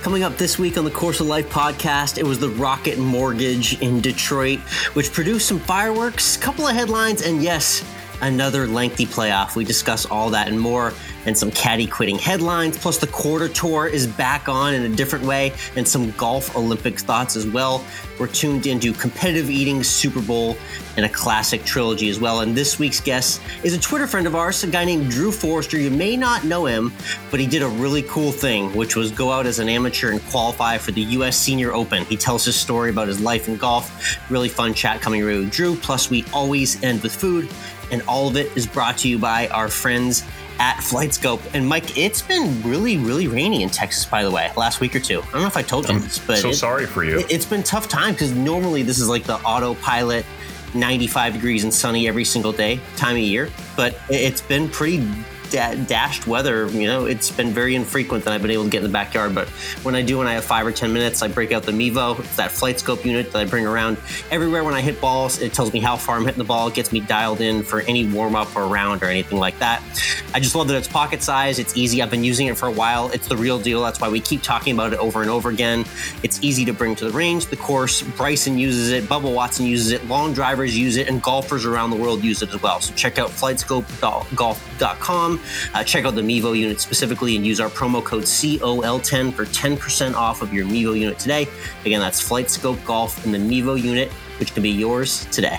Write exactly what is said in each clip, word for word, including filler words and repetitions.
Coming up this week on the Course of Life podcast, it was the Rocket Mortgage in Detroit, which produced some fireworks, a couple of headlines, and yes, another lengthy playoff. We discuss all that and more, and some caddy quitting headlines. Plus, the quarter tour is back on in a different way, and some golf Olympics thoughts as well. We're tuned into competitive eating, Super Bowl, and a classic trilogy as well. And this week's guest is a Twitter friend of ours, a guy named Drew Forrester. You may not know him, but he did a really cool thing, which was go out as an amateur and qualify for the U S Senior Open. He tells his story about his life in golf. Really fun chat coming right with Drew. Plus, we always end with food, and all of it is brought to you by our friends at FlightScope. And Mike, it's been really, really rainy in Texas, by the way, last week or two. I don't know if I told you I'm this, but so it, sorry for you. It, it's been tough time because normally this is like the autopilot ninety-five degrees and sunny every single day time of year, but it, it's been pretty da- dashed weather. You know, it's been very infrequent that I've been able to get in the backyard, but when I do, when I have five or ten minutes, I break out the Mevo. It's that FlightScope unit that I bring around everywhere when I hit balls. It tells me how far I'm hitting the ball. It gets me dialed in for any warm-up or round or anything like that. I just love that it's pocket size. It's easy. I've been using it for a while. It's the real deal. That's why we keep talking about it over and over again. It's easy to bring to the range, the course. Bryson uses it. Bubba Watson uses it. Long drivers use it, and golfers around the world use it as well. So check out flight scope golf dot com. Uh, check out the Mevo unit specifically and use our promo code C O L ten for ten percent off of your Mevo unit today. Again, that's FlightScope Golf and the Mevo unit, which can be yours today.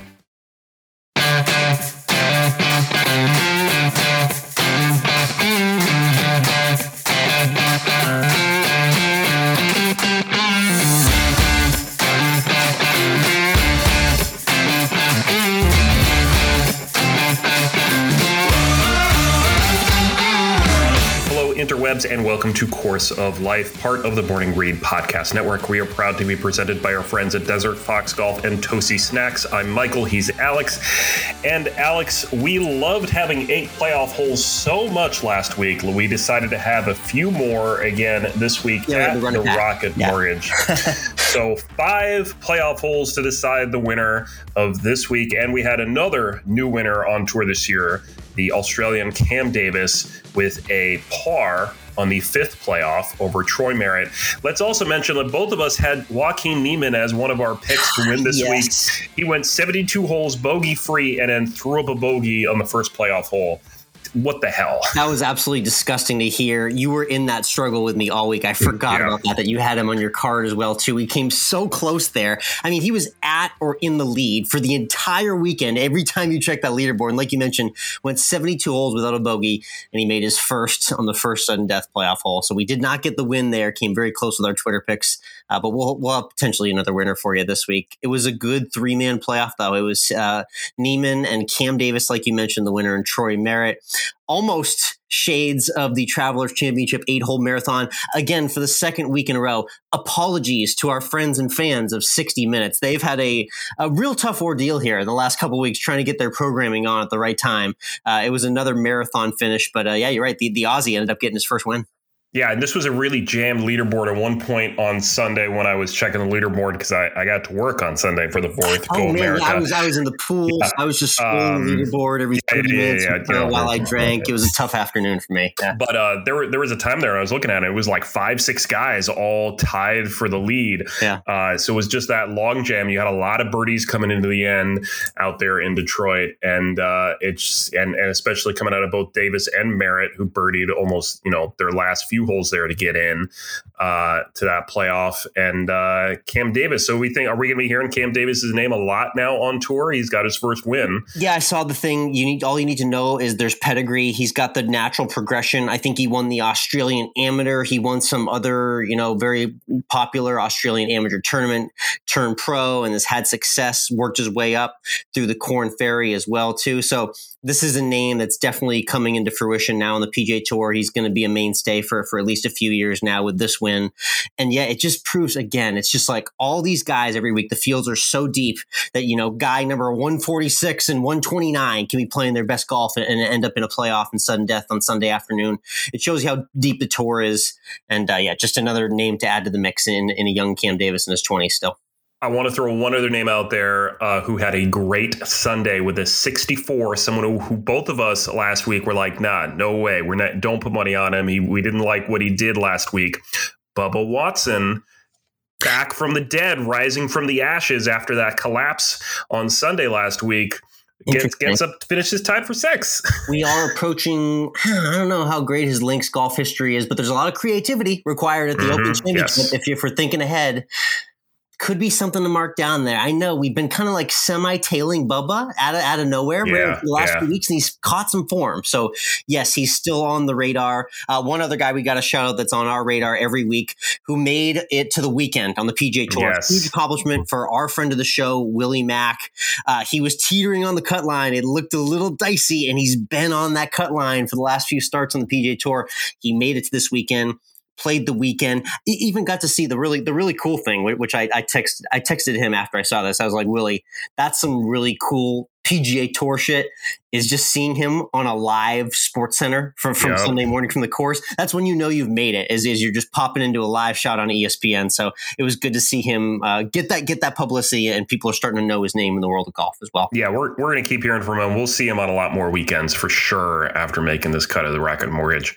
Interwebs, and welcome to Course of Life, part of the Morning Read Podcast Network. We are proud to be presented by our friends at Desert Fox Golf and Tosi Snacks. I'm Michael, he's Alex. And Alex, we loved having eight playoff holes so much last week. We decided to have a few more again this week yeah, at the Rocket yeah. Mortgage. So five playoff holes to decide the winner of this week. And we had another new winner on tour this year, the Australian Cam Davis, with a par on the fifth playoff over Troy Merritt. Let's also mention that both of us had Joaquin Niemann as one of our picks to win this yes. week. He went seventy-two holes bogey free and then threw up a bogey on the first playoff hole. What the hell? That was absolutely disgusting to hear. You were in that struggle with me all week. I forgot yeah. about that, that you had him on your card as well, too. He came so close there. I mean, he was at or in the lead for the entire weekend. Every time you check that leaderboard, and like you mentioned, went seventy-two holes without a bogey, and he made his first on the first sudden death playoff hole. So we did not get the win there. Came very close with our Twitter picks, uh, but we'll, we'll have potentially another winner for you this week. It was a good three-man playoff, though. It was uh, Niemann and Cam Davis, like you mentioned, the winner, and Troy Merritt. Almost shades of the Travelers Championship eight-hole marathon. Again, for the second week in a row, apologies to our friends and fans of sixty minutes. They've had a, a real tough ordeal here in the last couple of weeks trying to get their programming on at the right time. Uh, it was another marathon finish, but uh, yeah, you're right. The, the Aussie ended up getting his first win. Yeah, and this was a really jammed leaderboard at one point on Sunday when I was checking the leaderboard because I, I got to work on Sunday for the fourth oh, Gold man, America. Yeah, I was I was in the pool. Yeah. I was just scrolling um, the leaderboard every thirty yeah, minutes yeah, yeah, yeah, while I drank. It was a tough afternoon for me. Yeah. But uh, there were there was a time there I was looking at it. It was like five, six guys all tied for the lead. Yeah. Uh, so it was just that long jam. You had a lot of birdies coming into the end out there in Detroit, and uh, it's and, and especially coming out of both Davis and Merritt, who birdied almost you know their last few holes there to get in uh, to that playoff. And uh, Cam Davis. So we think, are we going to be hearing Cam Davis's name a lot now on tour? He's got his first win. Yeah, I saw the thing. You need all you need to know is there's pedigree. He's got the natural progression. I think he won the Australian Amateur. He won some other, you know, very popular Australian Amateur tournament, turned pro, and has had success. Worked his way up through the Corn Ferry as well too. So this is a name that's definitely coming into fruition now on the P G A Tour. He's going to be a mainstay for for at least a few years now with this win. And yeah, it just proves again, it's just like all these guys every week, the fields are so deep that, you know, guy number one forty-six and one twenty-nine can be playing their best golf and, and end up in a playoff and sudden death on Sunday afternoon. It shows you how deep the tour is. And uh, yeah, just another name to add to the mix in, in a young Cam Davis in his twenties still. I want to throw one other name out there uh, who had a great Sunday with a sixty-four. Someone who, who both of us last week were like, nah, no way. We're not. Don't put money on him. He, we didn't like what he did last week. Bubba Watson, back from the dead, rising from the ashes after that collapse on Sunday last week, gets gets up to finish his tied for sixth. We are approaching, I don't know how great his links golf history is, but there's a lot of creativity required at the mm-hmm, Open Championship. Yes. If you're for thinking ahead, could be something to mark down there. I know we've been kind of like semi-tailing Bubba out of, out of nowhere yeah, right, for the last yeah. few weeks, and he's caught some form. So, yes, he's still on the radar. Uh, one other guy we got a shout out that's on our radar every week who made it to the weekend on the P G A Tour. Yes. Huge accomplishment for our friend of the show, Willie Mack. Uh, he was teetering on the cut line. It looked a little dicey, and he's been on that cut line for the last few starts on the P G A Tour. He made it to this weekend. Played the weekend, even got to see the really the really cool thing, which I, I texted I texted him after I saw this. I was like, Willie, that's some really cool P G A Tour shit. Is just seeing him on a live Sports Center from, from yep. Sunday morning from the course. That's when you know you've made it. Is is you're just popping into a live shot on E S P N. So it was good to see him uh, get that get that publicity, and people are starting to know his name in the world of golf as well. Yeah, we're we're going to keep hearing from him. We'll see him on a lot more weekends for sure after making this cut of the Rocket Mortgage.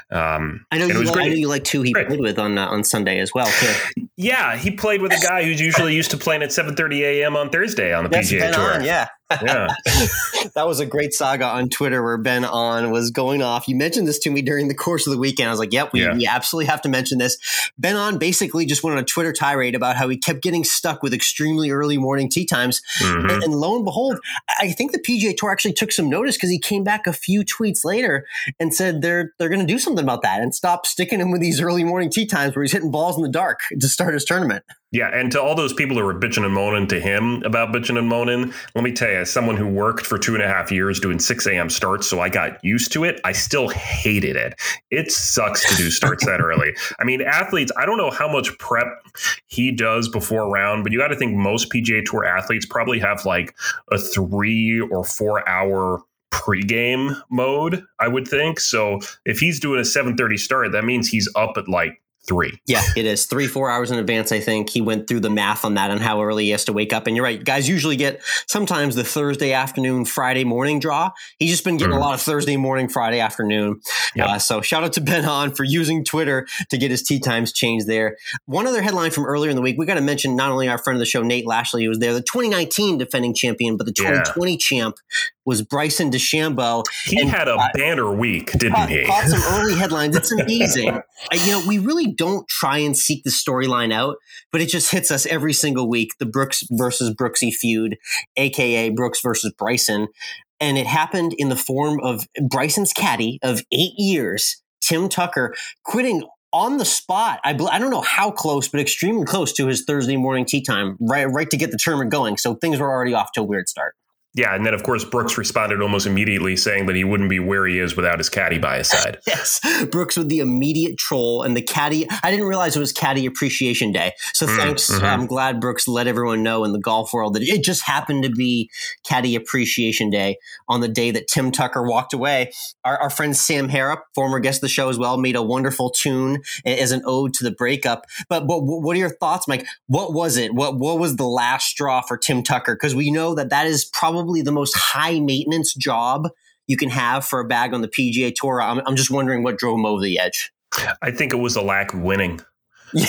Um, I know you. Like, I know you like two he great. played with on uh, on Sunday as well too. Yeah, he played with a guy who's usually used to playing at seven thirty a.m. on Thursday on the That's P G A Tour. On, yeah. Yeah. That was a great saga on Twitter where Ben On was going off. You mentioned this to me during the course of the weekend. I was like, yep, we, yeah. we absolutely have to mention this. Ben On basically just went on a Twitter tirade about how he kept getting stuck with extremely early morning tee times. Mm-hmm. And, and lo and behold, I think the P G A Tour actually took some notice because he came back a few tweets later and said they're they're going to do something about that and stop sticking him with these early morning tee times where he's hitting balls in the dark to start his tournament. Yeah, and to all those people who were bitching and moaning to him about bitching and moaning, let me tell you, as someone who worked for two and a half years doing six a.m. starts, so I got used to it, I still hated it. It sucks to do starts that early. I mean, athletes, I don't know how much prep he does before a round, but you got to think most P G A Tour athletes probably have like a three or four hour pregame mode, I would think. So if he's doing a seven thirty start, that means he's up at like Three. Yeah, it is. Three, four hours in advance, I think. He went through the math on that and how early he has to wake up. And you're right. Guys usually get sometimes the Thursday afternoon, Friday morning draw. He's just been getting mm. a lot of Thursday morning, Friday afternoon. Yep. Uh, so shout out to Ben On for using Twitter to get his tee times changed there. One other headline from earlier in the week, we got to mention not only our friend of the show, Nate Lashley, who was there, the twenty nineteen defending champion, but the twenty twenty yeah. champ was Bryson DeChambeau. He and, had a uh, banner week, didn't caught, he? Caught some early headlines. It's amazing. uh, you know, we really don't try and seek the storyline out, but it just hits us every single week. The Brooks versus Brooksy feud, A K A Brooks versus Bryson. And it happened in the form of Bryson's caddy of eight years, Tim Tucker, quitting on the spot. I, I don't know how close, but extremely close to his Thursday morning tee time, right, right to get the tournament going. So things were already off to a weird start. Yeah, and then, of course, Brooks responded almost immediately saying that he wouldn't be where he is without his caddy by his side. Yes, Brooks with the immediate troll and the caddy. I didn't realize it was Caddy Appreciation Day. So mm, thanks. Mm-hmm. I'm glad Brooks let everyone know in the golf world that it just happened to be Caddy Appreciation Day on the day that Tim Tucker walked away. Our, our friend Sam Harrop, former guest of the show as well, made a wonderful tune as an ode to the breakup. But, but what are your thoughts, Mike? What was it? What, what was the last straw for Tim Tucker? Because we know that that is probably Probably the most high maintenance job you can have for a bag on the P G A Tour. I'm, I'm just wondering what drove him over the edge. I think it was a lack of winning. Yeah.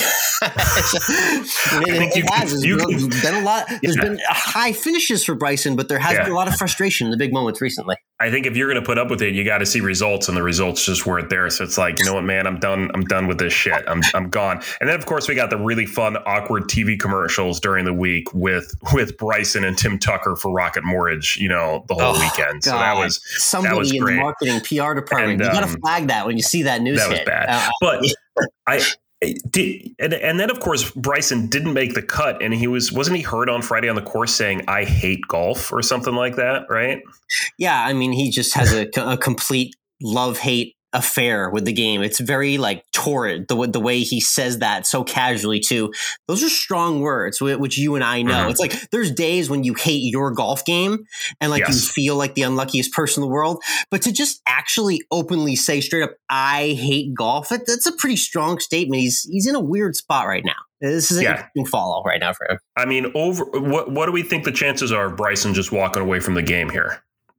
I mean, it, it has. Can, there's can, been a lot. There's yeah. been high finishes for Bryson, but there has yeah. been a lot of frustration in the big moments recently. I think if you're going to put up with it, you got to see results, and the results just weren't there. So it's like, you know what, man, I'm done. I'm done with this shit. I'm I'm gone. And then, of course, we got the really fun, awkward T V commercials during the week with with Bryson and Tim Tucker for Rocket Mortgage. You know, the whole oh, God. weekend. So that was somebody that was in great. the marketing P R department. And, you got to um, flag that when you see that news. That hit. was bad. Uh, but I. Did, and, and then, of course, Bryson didn't make the cut, and he was wasn't he heard on Friday on the course saying, "I hate golf" or something like that, right? Yeah, I mean, he just has a, a complete love-hate affair with the game. It's very like torrid, the, the way he says that so casually too. Those are strong words, which you and I know. Mm-hmm. It's like there's days when you hate your golf game and like yes. you feel like the unluckiest person in the world, but to just actually openly say straight up, I hate golf, it, that's a pretty strong statement. He's he's in a weird spot right now. This is an yeah. interesting follow right now for him. I mean, over what what do we think the chances are of Bryson just walking away from the game here?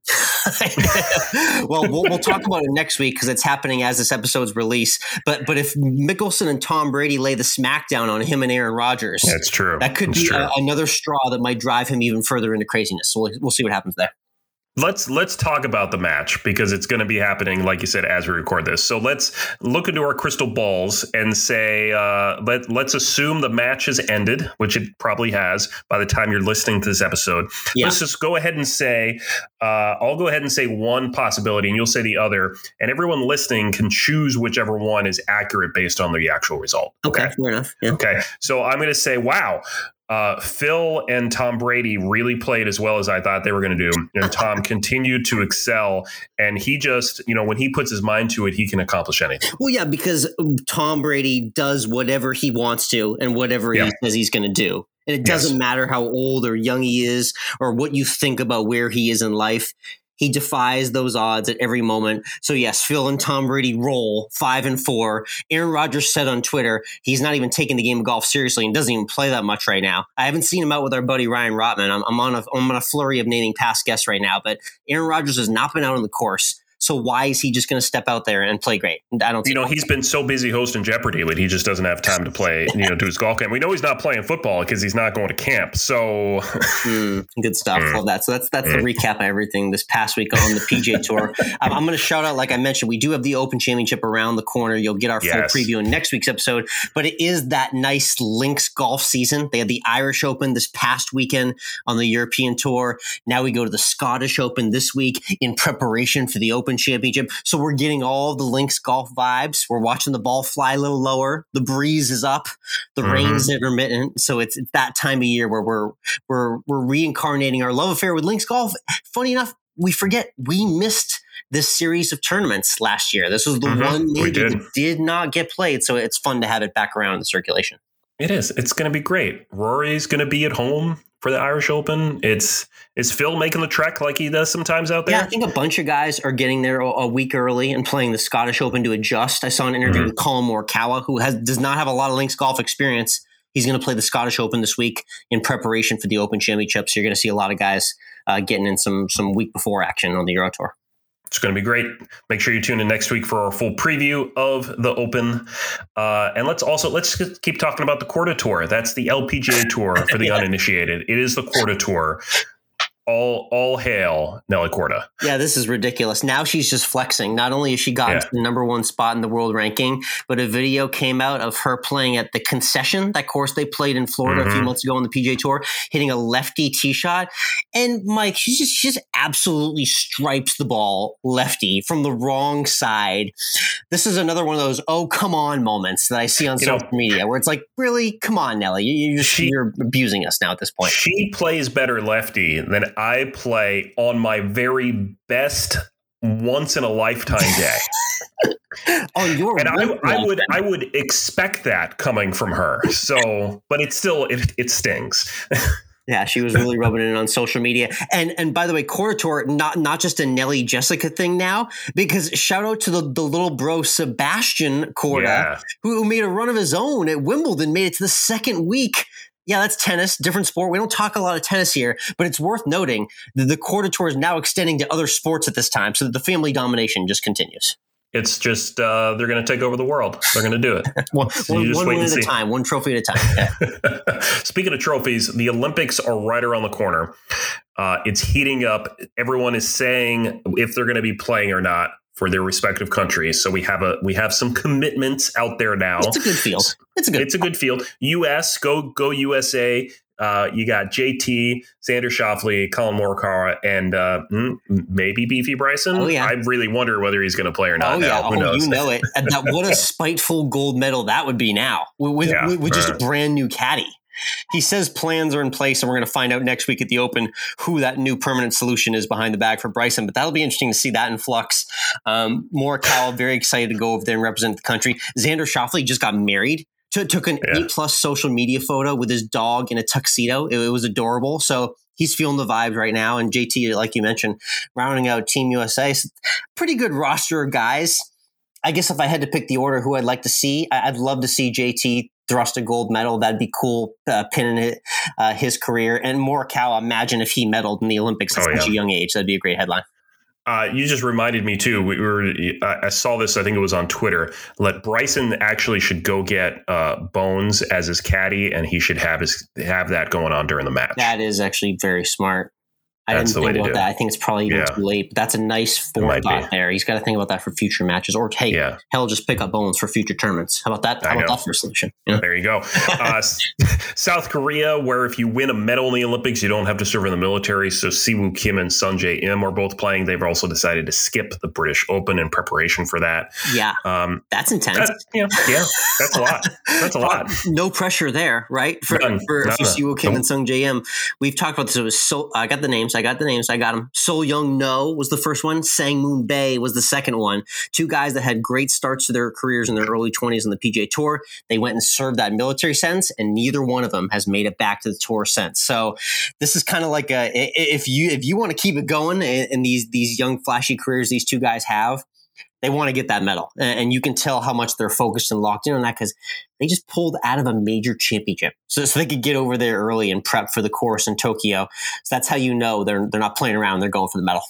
well, well, we'll talk about it next week because it's happening as this episode's release. But but if Mickelson and Tom Brady lay the smackdown on him and Aaron Rodgers, that's true. That could that's be a, another straw that might drive him even further into craziness. So we'll, we'll see what happens there. Let's let's talk about the match because it's going to be happening, like you said, as we record this. So let's look into our crystal balls and say, uh, let, let's assume the match has ended, which it probably has by the time you're listening to this episode. Yeah. Let's just go ahead and say, uh, I'll go ahead and say one possibility and you'll say the other. And everyone listening can choose whichever one is accurate based on the actual result. Okay, okay. Fair enough. Yeah. Okay, so I'm going to say, wow. Uh, Phil and Tom Brady really played as well as I thought they were going to do. And Tom continued to excel. And he just, you know, when he puts his mind to it, he can accomplish anything. Well, yeah, because Tom Brady does whatever he wants to and whatever yeah. he says he's going to do. And it doesn't yes. matter how old or young he is or what you think about where he is in life. He defies those odds at every moment. So yes, Phil and Tom Brady roll five and four. Aaron Rodgers said on Twitter he's not even taking the game of golf seriously and doesn't even play that much right now. I haven't seen him out with our buddy Ryan Rotman. I'm, I'm on a I'm on a flurry of naming past guests right now, but Aaron Rodgers has not been out on the course. So why is he just going to step out there and play great? I don't. You know, he's been so busy hosting Jeopardy that he just doesn't have time to play. You know, do his golf game. We know he's not playing football because he's not going to camp. So mm, good stuff. Mm. Love that. So that's that's mm. the recap of everything this past week on the P G A Tour. I'm, I'm going to shout out, like I mentioned, we do have the Open Championship around the corner. You'll get our full yes. preview in next week's episode. But it is that nice links golf season. They had the Irish Open this past weekend on the European Tour. Now we go to the Scottish Open this week in preparation for the Open Championship. So we're getting all the links golf vibes. We're watching the ball fly a little lower. The breeze is up. The mm-hmm. rain is intermittent. So it's, it's that time of year where we're we're we're reincarnating our love affair with links golf. Funny enough, we forget we missed this series of tournaments last year. This was the mm-hmm. one major did. that did not get played. So it's fun to have it back around in the circulation. It is. It's going to be great. Rory's going to be at home for the Irish Open. It's is Phil making the trek like he does sometimes out there? Yeah, I think a bunch of guys are getting there a, a week early and playing the Scottish Open to adjust. I saw an interview mm-hmm. with Colin Morikawa, who has does not have a lot of links golf experience. He's going to play the Scottish Open this week in preparation for the Open Championship. So you're going to see a lot of guys uh, getting in some some week before action on the Euro Tour. It's going to be great. Make sure you tune in next week for our full preview of the Open. Uh, and let's also, let's keep talking about the Korda Tour. That's the L P G A Tour for the yeah. uninitiated. It is the Korda Tour. All all hail Nelly Korda. Yeah, this is ridiculous. Now she's just flexing. Not only has she gotten yeah. to the number one spot in the world ranking, but a video came out of her playing at the Concession, that course they played in Florida mm-hmm. a few months ago on the P G A Tour, hitting a lefty tee shot. And Mike, she just, she just absolutely stripes the ball lefty from the wrong side. This is another one of those, oh, come on moments that I see on you social know, media where it's like, really? Come on, Nelly. You, you just, she, you're abusing us now at this point. She plays better lefty than I play on my very best once in a lifetime day. On your and I, I would I would expect that coming from her. So, but it still it it stings. Yeah, she was really rubbing it on social media. And and by the way, Korda Tour, not not just a Nelly Jessica thing now, because shout out to the, the little bro Sebastian Korda, yeah. who, who made a run of his own at Wimbledon, made it to the second week. Yeah, that's tennis, different sport. We don't talk a lot of tennis here, but it's worth noting that the Korda Tour is now extending to other sports at this time, so that the family domination just continues. It's just uh, they're going to take over the world. They're going to do it. one so one, one win at see. a time, one trophy at a time. Yeah. Speaking of trophies, the Olympics are right around the corner. Uh, it's heating up. Everyone is saying if they're going to be playing or not for their respective countries. So we have a we have some commitments out there now. It's a good field. It's a good. It's a good field. U S go go U S A. Uh, you got J T, Xander Schauffele, Colin Morikawa, and uh, maybe Beefy Bryson. Oh, yeah. I really wonder whether he's going to play or not. Oh, now. yeah. Who oh, knows? You know it. And that, what a spiteful gold medal that would be now with, yeah, with, with just right. a brand new caddy. He says plans are in place, and we're going to find out next week at the Open who that new permanent solution is behind the bag for Bryson. But that'll be interesting to see that in flux. Um, Morikawa, very excited to go over there and represent the country. Xander Schauffele just got married. T- took an yeah. eight-plus social media photo with his dog in a tuxedo. It, it was adorable. So he's feeling the vibes right now. And J T, like you mentioned, rounding out Team U S A. So pretty good roster of guys. I guess if I had to pick the order who I'd like to see, I'd love to see J T thrust a gold medal. That'd be cool, uh, pinning it, uh, his career. And Morikawa, imagine if he medaled in the Olympics at oh, such yeah. a young age. That'd be a great headline. Uh, you just reminded me too. We were. I saw this. I think it was on Twitter. Let Bryson actually should go get uh, Bones as his caddy, and he should have his have that going on during the match. That is actually very smart. I That's didn't think about that. I think it's probably even yeah. too late, but that's a nice forethought there. He's got to think about that for future matches, or hey, yeah. hell, just pick up Bones for future tournaments. How about that? How I about know. that for a solution? You know? There you go. Uh, South Korea, where if you win a medal in the Olympics, you don't have to serve in the military. So Siwoo Kim and Sun Jae-im are both playing. They've also decided to skip the British Open in preparation for that. Yeah, um, that's intense. That's, you know, yeah, that's a lot. That's a lot. No pressure there, right? For, None, for none, Siwoo Kim nope. and Sun Jae-im, we've talked about this. It was so. I got the names. I got the names. I got them. So Young No was the first one. Sang Moon Bae was the second one. Two guys that had great starts to their careers in their early twenties on the P G A Tour. They went and served that military sentence, and neither one of them has made it back to the tour since. So this is kind of like a if you if you want to keep it going in these these young flashy careers these two guys have, they want to get that medal. And you can tell how much they're focused and locked in on that because they just pulled out of a major championship. So, so they could get over there early and prep for the course in Tokyo. So that's how you know they're they're not playing around. They're going for the medal.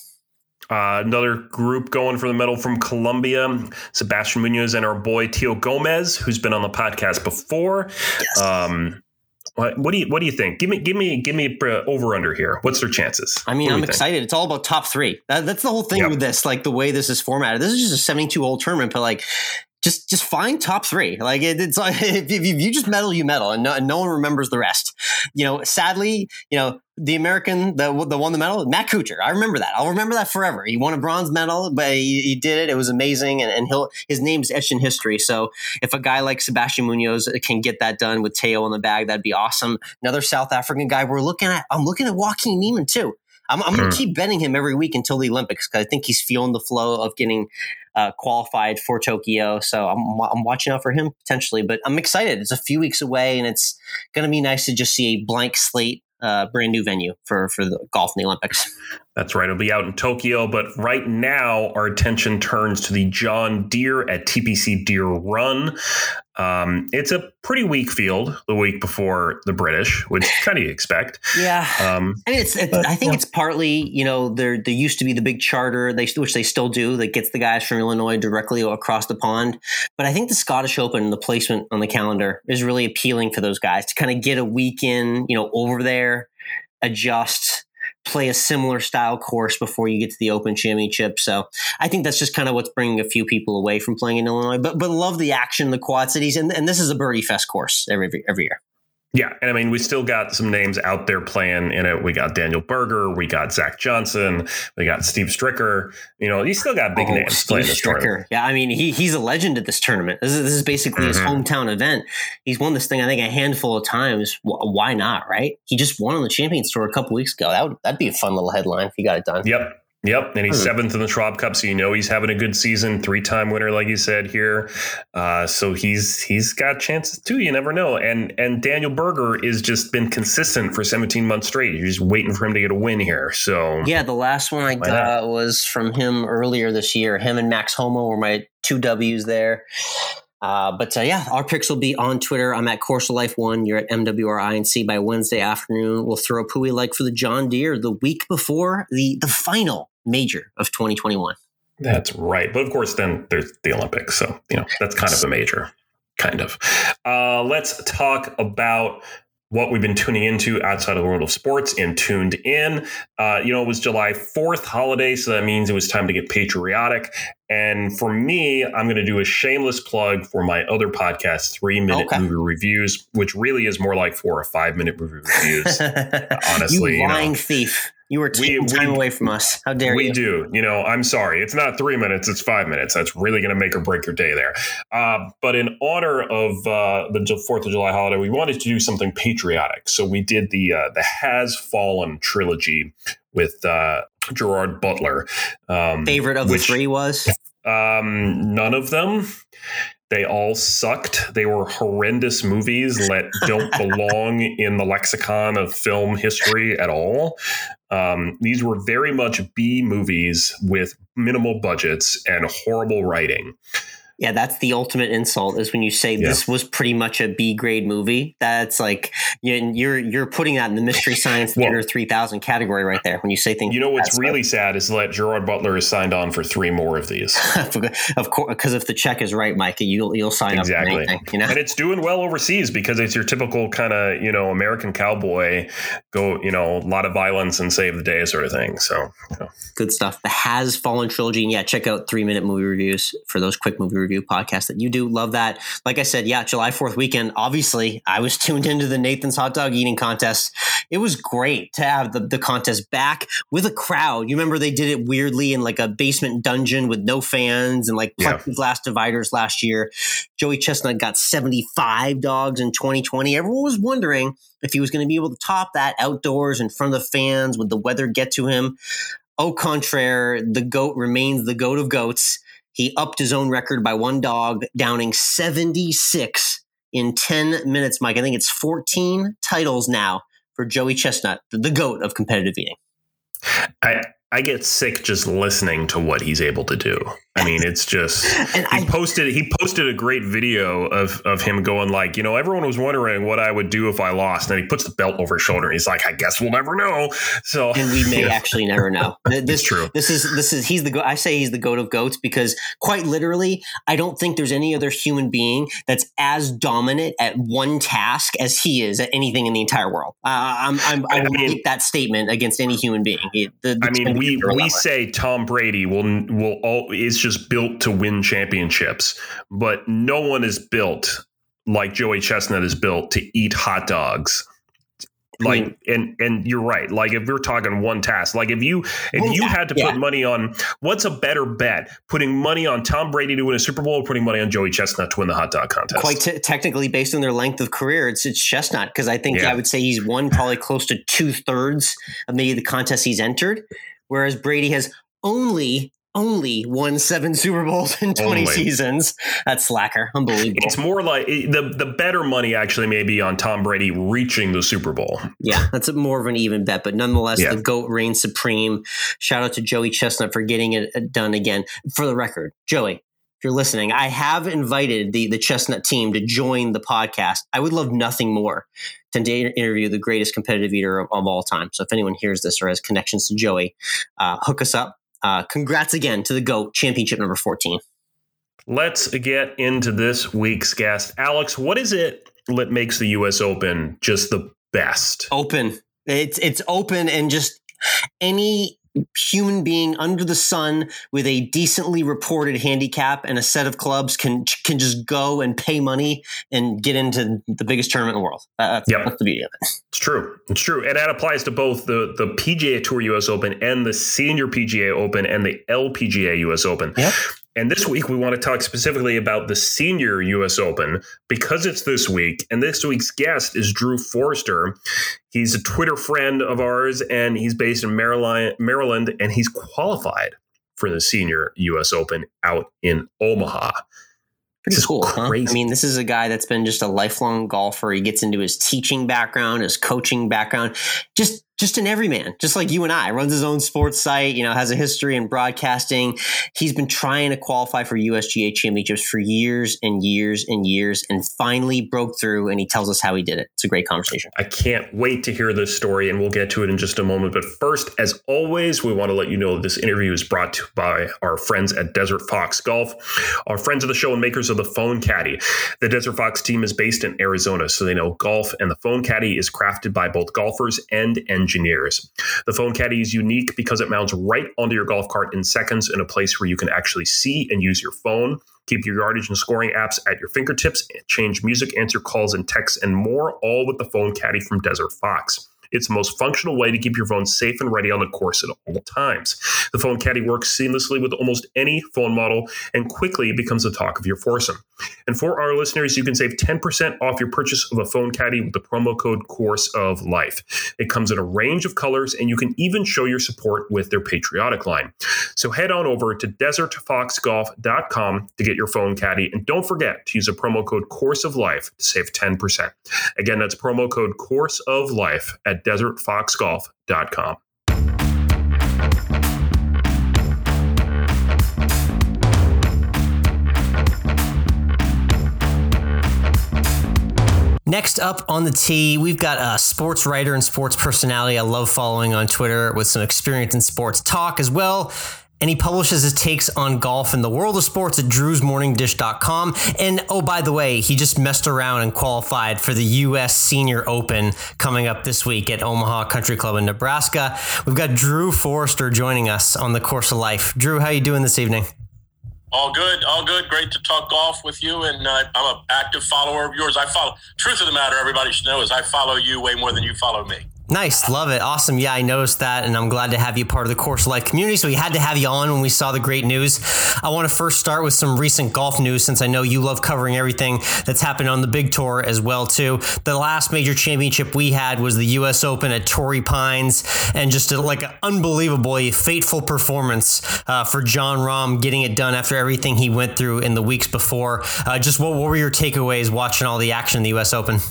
Uh, another group going for the medal from Colombia, Sebastian Munoz and our boy Teo Gomez, who's been on the podcast before. Yes. Um, What, what do you what do you think? Give me give me give me uh, over under here. What's their chances? I mean, I'm excited. Think? It's all about top three. That, that's the whole thing yep. with this. Like the way this is formatted. This is just a seventy-two hole tournament, but like just just find top three. Like it, it's like if you, if you just medal, you medal, and no, and no one remembers the rest. You know, sadly, you know the American the the won the medal, Matt Kuchar. I remember that. I'll remember that forever. He won a bronze medal, but he, he did it. It was amazing, and, and he'll his name's etched in history. So if a guy like Sebastian Munoz can get that done with Teo on the bag, that'd be awesome. Another South African guy we're looking at. I'm looking at Joaquin Niemann too. I'm, I'm going to keep betting him every week until the Olympics because I think he's feeling the flow of getting uh, qualified for Tokyo. So I'm, I'm watching out for him potentially, but I'm excited. It's a few weeks away, and it's going to be nice to just see a blank slate, uh, brand new venue for, for the golf in the Olympics. That's right. It'll be out in Tokyo. But right now, our attention turns to the John Deere at T P C Deere Run. Um, it's a pretty weak field the week before the British, which kind of you expect. Yeah. Um, I mean, it's, it's but, I think yeah. it's partly, you know, there there used to be the big charter, they which they still do, that gets the guys from Illinois directly across the pond. But I think the Scottish Open, the placement on the calendar, is really appealing for those guys to kind of get a weekend, you know, over there, adjust, play a similar style course before you get to the Open Championship. So I think that's just kind of what's bringing a few people away from playing in Illinois, but but love the action, the Quad Cities. And, and this is a birdie fest course every every year. Yeah. And I mean, we still got some names out there playing in it. We got Daniel Berger. We got Zach Johnson. We got Steve Stricker. You know, you still got big oh, names Steve playing this Stricker. tournament. Yeah. I mean, he he's a legend at this tournament. This is, this is basically mm-hmm. his hometown event. He's won this thing, I think, a handful of times. Why not? Right. He just won on the Champions Tour a couple weeks ago. That would, that'd be a fun little headline if he got it done. Yep. Yep. And he's mm-hmm. seventh in the Schwab Cup. So, you know, he's having a good season, three-time winner, like you said here. Uh, so he's he's got chances too. You never know. And and Daniel Berger is just been consistent for seventeen months straight. You're just waiting for him to get a win here. So yeah, the last one I got was from him earlier this year. Him and Max Homa were my two W's there. Uh, but uh, yeah, our picks will be on Twitter. I'm at Course of Life One. You're at M W R I N C. By Wednesday afternoon, we'll throw up who we like for the John Deere the week before the the final major of twenty twenty-one. That's right. But of course, then there's the Olympics. So, you know, that's kind of a major, kind of. Uh, let's talk about what we've been tuning into outside of the world of sports and tuned in. Uh, you know, it was July fourth holiday, so that means it was time to get patriotic. And for me, I'm going to do a shameless plug for my other podcast, Three Minute okay. Movie Reviews, which really is more like four or five minute movie reviews. Honestly, you lying you know. thief. You were taking we, time we, away from us. How dare we you? We do. You know, I'm sorry. It's not three minutes. It's five minutes. That's really going to make or break your day there. Uh, but in honor of uh, the fourth of July holiday, we wanted to do something patriotic. So we did the uh, the Has Fallen trilogy with uh, Gerard Butler. Um, Favorite of which, the three was? Um, none of them. They all sucked. They were horrendous movies that don't belong in the lexicon of film history at all. Um, these were very much B movies with minimal budgets and horrible writing. Yeah, that's the ultimate insult is when you say Yeah. this was pretty much a B grade movie. That's like you're you're putting that in the Mystery Science Theater well, three thousand category right there. When you say things, you know like what's that, really so. sad is that Gerard Butler has signed on for three more of these. Of course, because if the check is right, Mike, you'll you'll sign exactly. up for anything. You know, and it's doing well overseas because it's your typical kind of you know American cowboy, go you know a lot of violence and save the day sort of thing. So you know. Good stuff. The Has Fallen trilogy, and yeah, check out three minute movie reviews for those quick movie review podcasts that you do. Love that. Like I said, yeah, July fourth weekend. Obviously, I was tuned into the Nathan's Hot Dog Eating Contest. It was great to have the, the contest back with a crowd. You remember they did it weirdly in like a basement dungeon with no fans and like yeah. plexiglass dividers last year. Joey Chestnut got seventy-five dogs in twenty twenty. Everyone was wondering if he was going to be able to top that outdoors in front of the fans. Would the weather get to him? Au contraire, the GOAT remains the GOAT of GOATs. He upped his own record by one dog, downing seventy-six in ten minutes, Mike. I think it's fourteen titles now for Joey Chestnut, the GOAT of competitive eating. I I get sick just listening to what he's able to do. I mean, it's just and he I, posted he posted a great video of of him going like, you know, everyone was wondering what I would do if I lost. And then he puts the belt over his shoulder and he's like, I guess we'll never know. So and we may yeah. actually never know. This, it's true. This is this is he's the I say he's the GOAT of GOATs because quite literally, I don't think there's any other human being that's as dominant at one task as he is at anything in the entire world. Uh, I'm, I'm I will I mean, make that statement against any human being. It, the, the I mean, we we say Tom Brady will will all is just built to win championships, but no one is built like Joey Chestnut is built to eat hot dogs. Like, I mean, and and you're right. Like, if we're talking one task, like if you if well, you had to yeah. put money on, what's a better bet? Putting money on Tom Brady to win a Super Bowl, or putting money on Joey Chestnut to win the hot dog contest? Quite t- technically, based on their length of career, it's it's Chestnut because I think yeah. I would say he's won probably close to two thirds of maybe the contests he's entered, whereas Brady has only. Only won seven Super Bowls in twenty only. seasons. That's slacker. Unbelievable. It's more like the the better money actually may be on Tom Brady reaching the Super Bowl. Yeah, that's a more of an even bet. But nonetheless, yeah. the GOAT reigns supreme. Shout out to Joey Chestnut for getting it done again. For the record, Joey, if you're listening, I have invited the, the Chestnut team to join the podcast. I would love nothing more than to interview the greatest competitive eater of, of all time. So if anyone hears this or has connections to Joey, uh, hook us up. Uh, congrats again to the GOAT, championship number fourteen. Let's get into this week's guest. Alex, what is it that makes the U S Open just the best? Open. It's it's open and just any human being under the sun with a decently reported handicap and a set of clubs can can just go and pay money and get into the biggest tournament in the world. Uh, that's, yep. that's the beauty of it. It's true. It's true. And that applies to both the, the P G A Tour U S Open and the Senior P G A Open and the L P G A U S Open. Yep. And this week, we want to talk specifically about the Senior U S Open because it's this week. And this week's guest is Drew Forrester. He's a Twitter friend of ours, and he's based in Maryland, Maryland, and he's qualified for the Senior U S Open out in Omaha. Pretty this cool. Huh? Crazy. I mean, this is a guy that's been just a lifelong golfer. He gets into his teaching background, his coaching background, just just an everyman, just like you and I. Runs his own sports site, you know, has a history in broadcasting. He's been trying to qualify for U S G A championships for years and years and years, and finally broke through, and he tells us how he did it. It's a great conversation. I can't wait to hear this story, and we'll get to it in just a moment. But first, as always, we want to let you know this interview is brought to you by our friends at Desert Fox Golf, our friends of the show and makers of the Phone Caddy. The Desert Fox team is based in Arizona, so they know golf, and the Phone Caddy is crafted by both golfers and engineers. The Phone Caddy is unique because it mounts right onto your golf cart in seconds in a place where you can actually see and use your phone. Keep your yardage and scoring apps at your fingertips, change music, answer calls and texts, and more, all with the Phone Caddy from Desert Fox. It's the most functional way to keep your phone safe and ready on the course at all times. The Phone Caddy works seamlessly with almost any phone model and quickly becomes the talk of your foursome. And for our listeners, you can save ten percent off your purchase of a Phone Caddy with the promo code Course of Life. It comes in a range of colors, and you can even show your support with their patriotic line. So head on over to desert fox golf dot com to get your Phone Caddy, and don't forget to use a promo code Course of Life to save ten percent. Again, that's promo code Course of Life at desert fox golf dot com. Next up on the tee, we've got a sports writer and sports personality I love following on Twitter with some experience in sports talk as well. And he publishes his takes on golf and the world of sports at drews morning dish dot com. And oh, by the way, he just messed around and qualified for the U S Senior Open coming up this week at Omaha Country Club in Nebraska. We've got Drew Forrester joining us on the Course of Life. Drew, how you doing this evening? All good, all good. Great to talk golf with you, and uh, I'm an active follower of yours. I follow. Truth of the matter, everybody should know is I follow you way more than you follow me. Nice. Love it. Awesome. Yeah, I noticed that, and I'm glad to have you part of the Course of Life community. So we had to have you on when we saw the great news. I want to first start with some recent golf news, since I know you love covering everything that's happened on the big tour as well, too. The last major championship we had was the U S Open at Torrey Pines, and just a, like an unbelievably fateful performance uh, for Jon Rahm, getting it done after everything he went through in the weeks before. Uh, just what, what were your takeaways watching all the action in the U S Open?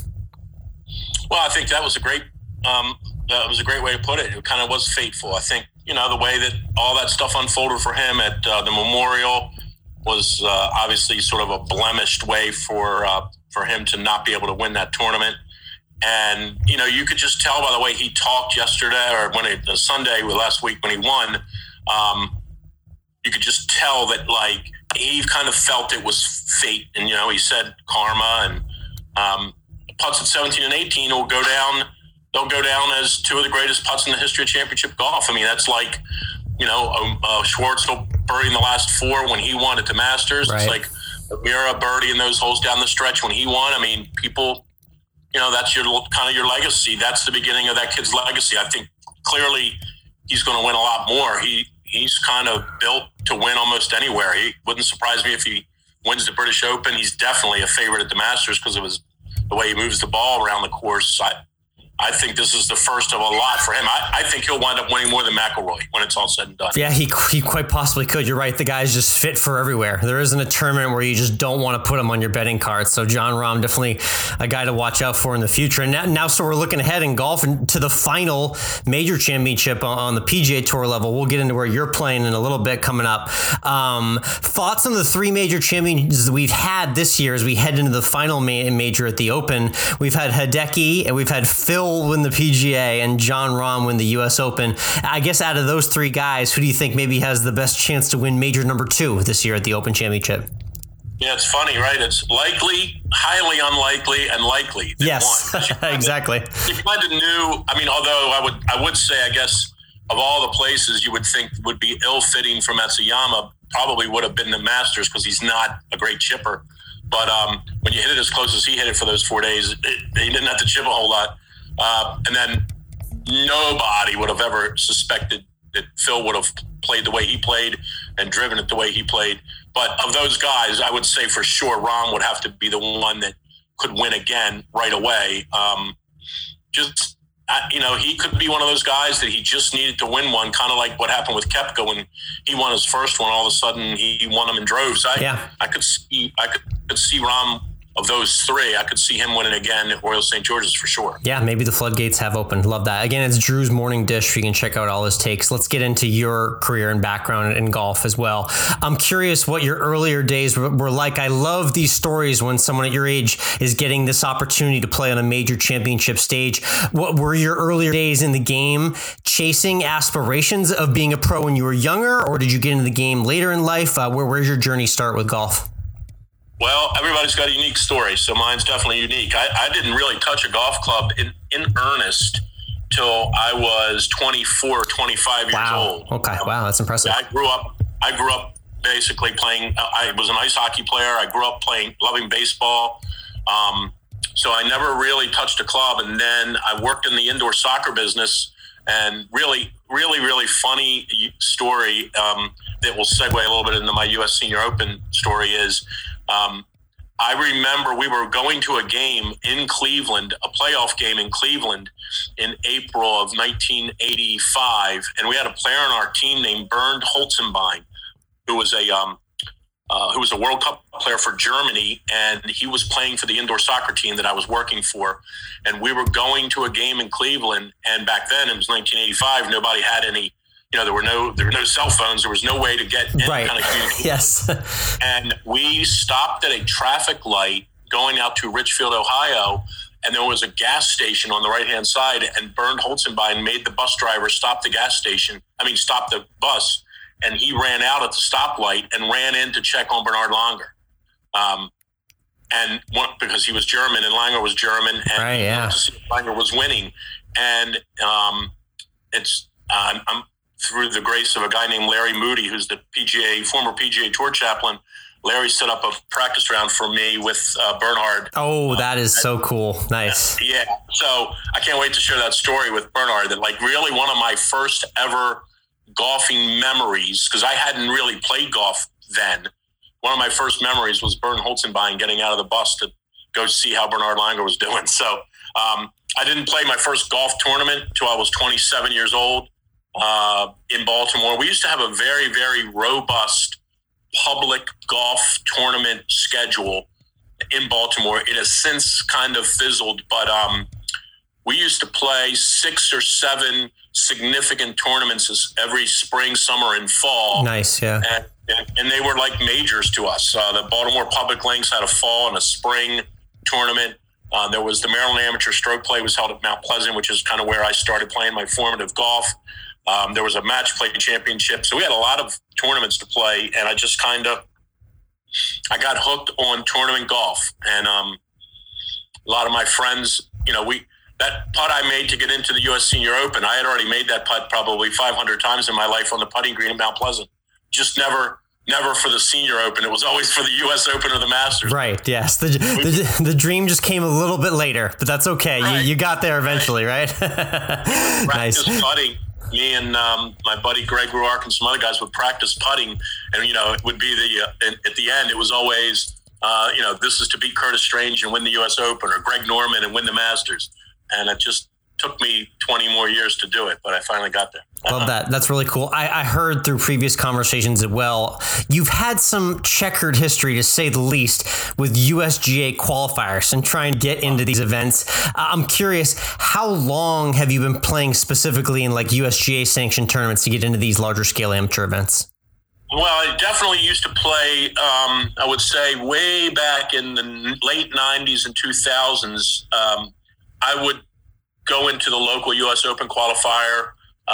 Well, I think that was a great Um, that was a great way to put it. It kind of was fateful. I think, you know, the way that all that stuff unfolded for him at uh, the Memorial was uh, obviously sort of a blemished way for uh, for him to not be able to win that tournament. And, you know, you could just tell by the way he talked yesterday or when it, uh, Sunday last week when he won, um, you could just tell that, like, he kind of felt it was fate. And, you know, he said karma, and um, putts at seventeen and eighteen will go down They'll go down as two of the greatest putts in the history of championship golf. I mean, that's like, you know, um, uh, Schwartzel birdie in the last four when he won at the Masters. Right. It's like Mira birdie in those holes down the stretch when he won. I mean, people, you know, that's your kind of your legacy. That's the beginning of that kid's legacy. I think clearly he's going to win a lot more. He he's kind of built to win almost anywhere. He wouldn't surprise me if he wins the British Open. He's definitely a favorite at the Masters because of his the way he moves the ball around the course. I, I think this is the first of a lot for him. I, I think he'll wind up winning more than McIlroy when it's all said and done. Yeah, he he quite possibly could. You're right. The guy's just fit for everywhere. There isn't a tournament where you just don't want to put him on your betting card. So Jon Rahm, definitely a guy to watch out for in the future. And now, now so we're looking ahead in golf and to the final major championship on the P G A Tour level. We'll get into where you're playing in a little bit coming up. Um, thoughts on the three major champions that we've had this year as we head into the final ma- major at the Open? We've had Hideki and we've had Phil win the P G A and Jon Rahm win the U S Open. I guess out of those three guys, who do you think maybe has the best chance to win major number two this year at the Open Championship? Yeah, it's funny, right? It's likely, highly unlikely, and likely. Yes, exactly. You kind of knew. I mean, although I would, I would say, I guess, of all the places you would think would be ill-fitting for Matsuyama, probably would have been the Masters because he's not a great chipper. But um, when you hit it as close as he hit it for those four days, it, he didn't have to chip a whole lot. Uh, and then nobody would have ever suspected that Phil would have played the way he played and driven it the way he played. But of those guys, I would say for sure Rahm would have to be the one that could win again right away. Um, just, you know, he could be one of those guys that he just needed to win one, kind of like what happened with Koepka when he won his first one. All of a sudden, he won them in droves. I, yeah. I could see, I could, could see Rahm. Of those three, I could see him winning again at Royal Saint George's for sure. Yeah, maybe the floodgates have opened. Love that. Again, it's Drew's Morning Dish. You can check out all his takes. Let's get into your career and background in golf as well. I'm curious what your earlier days were like. I love these stories when someone at your age is getting this opportunity to play on a major championship stage. What were your earlier days in the game chasing aspirations of being a pro when you were younger, or did you get into the game later in life? Uh, where, where's your journey start with golf? Well, everybody's got a unique story, so mine's definitely unique. I, I didn't really touch a golf club in, in earnest till I was twenty-four, twenty-five years wow. old. Okay, wow, that's impressive. I grew up. I grew up basically playing. I was an ice hockey player. I grew up playing, loving baseball. Um, so I never really touched a club, and then I worked in the indoor soccer business. And really, really, really funny story um, that will segue a little bit into my U S Senior Open story is. Um, I remember we were going to a game in Cleveland, a playoff game in Cleveland in April of nineteen eighty-five. And we had a player on our team named Bernd Holzenbein, who was a, um, uh, who was a World Cup player for Germany. And he was playing for the indoor soccer team that I was working for. And we were going to a game in Cleveland. And back then it was nineteen eighty-five. Nobody had any, you know, there were no there were no cell phones. There was no way to get any right. kind of communication. Yes. And we stopped at a traffic light going out to Richfield, Ohio, and there was a gas station on the right-hand side, and Bernd Holzenbein made the bus driver stop the gas station. I mean, stop the bus, and he ran out at the stoplight and ran in to check on Bernhard Langer. Um, and one, because he was German and Langer was German, and right, yeah. to see if Langer was winning. And um, it's uh, I'm through the grace of a guy named Larry Moody, who's the P G A former P G A Tour chaplain. Larry set up a practice round for me with uh, Bernhard. Oh, that is so cool. Nice. Yeah. So I can't wait to share that story with Bernhard. That like really one of my first ever golfing memories, because I hadn't really played golf then. One of my first memories was Bernd Holzenbein getting out of the bus to go see how Bernhard Langer was doing. So um, I didn't play my first golf tournament until I was twenty-seven years old uh, in Baltimore. We used to have a very, very robust public golf tournament schedule in Baltimore. It has since kind of fizzled, but um, we used to play six or seven significant tournaments every spring, summer, and fall. Nice, yeah. And, and they were like majors to us. Uh, the Baltimore Public Links had a fall and a spring tournament. Uh, there was the Maryland Amateur Stroke Play was held at Mount Pleasant, which is kind of where I started playing my formative golf. Um, there was a match play championship. So we had a lot of tournaments to play, and I just kind of, I got hooked on tournament golf. And um, a lot of my friends, you know, we, that putt I made to get into the U S Senior Open, I had already made that putt probably five hundred times in my life on the putting green at Mount Pleasant. Just never, never for the Senior Open. It was always for the U S Open or the Masters. Right. Yes. The the, the dream just came a little bit later, but that's okay. Right. You, you got there eventually, right? right? Practice Nice. putting. Me and um, my buddy Greg Ruark and some other guys would practice putting, and you know it would be the uh, at the end it was always uh, you know this is to beat Curtis Strange and win the U S Open, or Greg Norman and win the Masters, and it just took me twenty more years to do it, but I finally got there. Love that. That's really cool. I, I heard through previous conversations as well, you've had some checkered history, to say the least, with U S G A qualifiers and trying to get into these events. Uh, I'm curious, how long have you been playing specifically in like U S G A sanctioned tournaments to get into these larger scale amateur events? Well, I definitely used to play, um, I would say way back in the late nineties and two thousands, um, I would go into the local U S Open qualifier.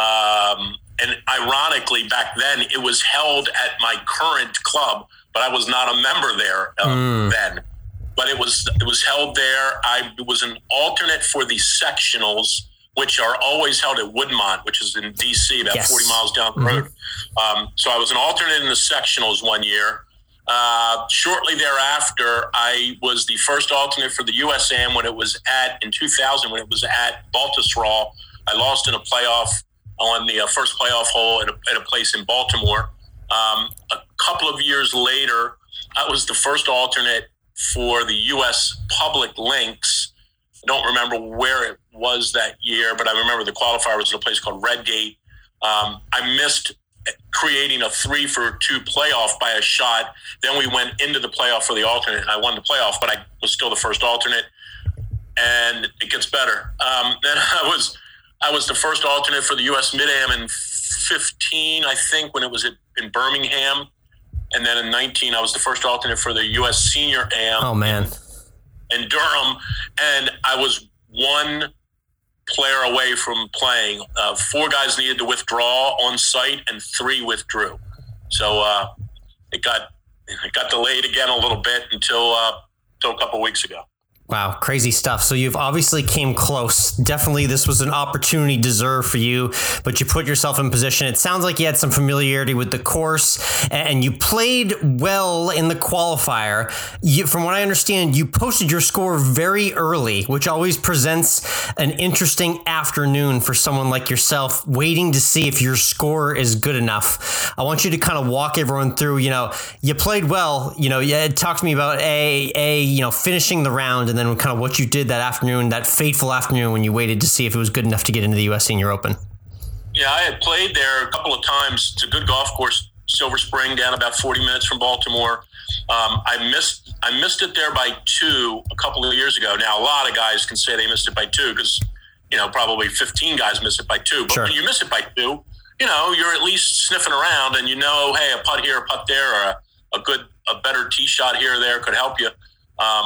Um, and ironically, back then it was held at my current club, but I was not a member there uh, mm. then. But it was it was held there. I was an alternate for the sectionals, which are always held at Woodmont, which is in D C, about yes. forty miles down the mm-hmm. road. Um, so I was an alternate in the sectionals one year. Uh, shortly thereafter, I was the first alternate for the U S A M when it was at, in two thousand, when it was at Baltusrol. I lost in a playoff on the uh, first playoff hole at a, at a place in Baltimore. Um, a couple of years later, I was the first alternate for the U S Public Links. I don't remember where it was that year, but I remember the qualifier was in a place called Redgate. Um, I missed creating a three for two playoff by a shot. Then we went into the playoff for the alternate, and I won the playoff, but I was still the first alternate. And it gets better. Um, then I was I was the first alternate for the U S Mid-Am in fifteen, I think, when it was at, in Birmingham. And then in nineteen, I was the first alternate for the U S Senior Am. Oh, man. In, in Durham. And I was one player away from playing. Uh, four guys needed to withdraw on site, and three withdrew. So uh, it got it got delayed again a little bit until uh, until a couple of weeks ago. Wow, crazy stuff. So you've obviously came close. Definitely this was an opportunity deserved for you, but you put yourself in position. It sounds like you had some familiarity with the course and you played well in the qualifier. You, from what I understand, you posted your score very early, which always presents an interesting afternoon for someone like yourself, waiting to see if your score is good enough. I want you to kind of walk everyone through, you know, you played well, you know, yeah, talk to me about a, a, you know, finishing the round, and then kind of what you did that afternoon, that fateful afternoon when you waited to see if it was good enough to get into the U S Senior Open. Yeah, I had played there a couple of times. It's a good golf course, Silver Spring, down about forty minutes from Baltimore. Um, I missed I missed it there by two a couple of years ago. Now, a lot of guys can say they missed it by two because, you know, probably fifteen guys miss it by two. But sure. When you miss it by two, you know, you're at least sniffing around and you know, hey, a putt here, a putt there, or a, a good, a better tee shot here or there could help you. Um,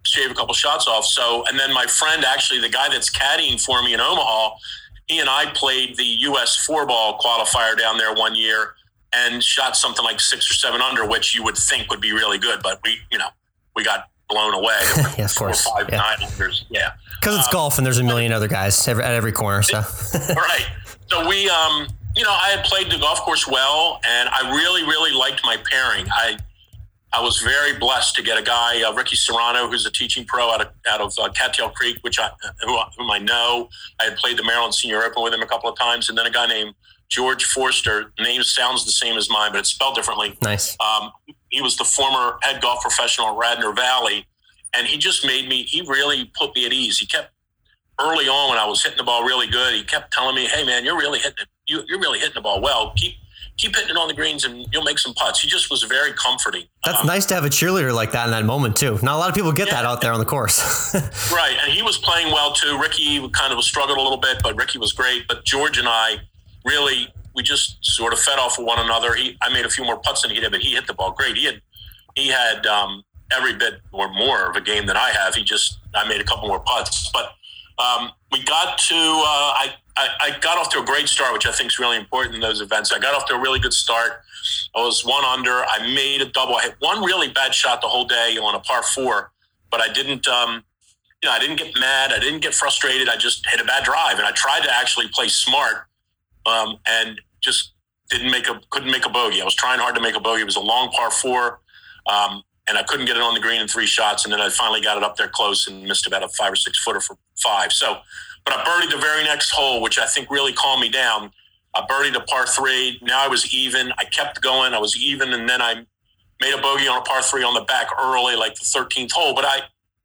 shave a couple shots off. So, and then my friend, actually, the guy that's caddying for me in Omaha, he and I played the U S four ball qualifier down there one year and shot something like six or seven under, which you would think would be really good, but we, you know, we got blown away. Yeah, of course. Four, five, yeah. nine unders. Yeah. Because it's um, golf and there's a million other guys every, at every corner. So, right. So we, um, you know, I had played the golf course well, and I really, really liked my pairing. I, I was very blessed to get a guy, uh, Ricky Serrano, who's a teaching pro out of out of uh, Cattail Creek, which I who, whom I know. I had played the Maryland Senior Open with him a couple of times, and then a guy named George Forster. Name sounds the same as mine, but it's spelled differently. Nice. Um, he was the former head golf professional at Radnor Valley, and he just made me. He really put me at ease. He kept early on when I was hitting the ball really good. He kept telling me, "Hey, man, you're really hitting it. You, you're really hitting the ball well. Keep." Keep hitting it on the greens and you'll make some putts. He just was very comforting. That's um, nice to have a cheerleader like that in that moment too. Not a lot of people get yeah. that out there on the course. Right. And he was playing well too. Ricky kind of struggled a little bit, but Ricky was great. But George and I really, we just sort of fed off of one another. He, I made a few more putts than he did, but he hit the ball great. He had, he had um, every bit or more of a game than I have. He just, I made a couple more putts, but um, we got to, uh, I, I, I got off to a great start, which I think is really important in those events. I got off to a really good start. I was one under. I made a double. I hit one really bad shot the whole day on a par four, but I didn't, um, you know, I didn't get mad. I didn't get frustrated. I just hit a bad drive, and I tried to actually play smart, um, and just didn't make a, couldn't make a bogey. I was trying hard to make a bogey. It was a long par four, um, and I couldn't get it on the green in three shots. And then I finally got it up there close and missed about a five or six footer for five. So, but I birdied the very next hole, which I think really calmed me down. I birdied a par three. Now I was even. I kept going. I was even, and then I made a bogey on a par three on the back early, like the thirteenth hole. But I,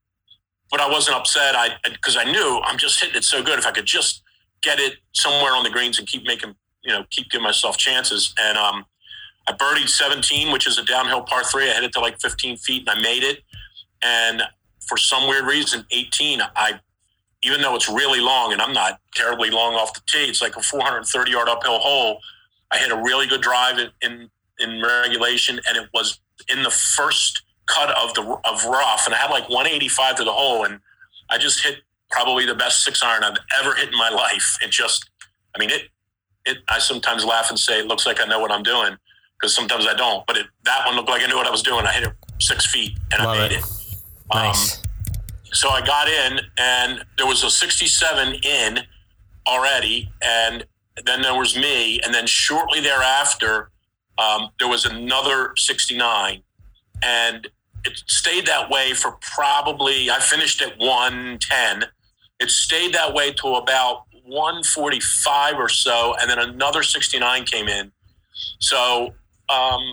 but I wasn't upset. I because I knew I'm just hitting it so good. If I could just get it somewhere on the greens and keep making, you know, keep giving myself chances. And um, I birdied seventeen, which is a downhill par three. I hit it to like fifteen feet, and I made it. And for some weird reason, eighteen, I. Even though it's really long, and I'm not terribly long off the tee, it's like a four hundred thirty yard uphill hole. I hit a really good drive in, in, in regulation, and it was in the first cut of the of rough, and I had like one eighty-five to the hole, and I just hit probably the best six iron I've ever hit in my life. It just, I mean, it, it. I sometimes laugh and say it looks like I know what I'm doing, because sometimes I don't. But it, that one looked like I knew what I was doing. I hit it six feet, and Love I made it. it. Nice. Um, So I got in, and there was a sixty-seven in already, and then there was me, and then shortly thereafter, um, there was another sixty-nine, and it stayed that way for probably, I finished at one ten. It stayed that way to about one forty-five or so, and then another sixty-nine came in. So um,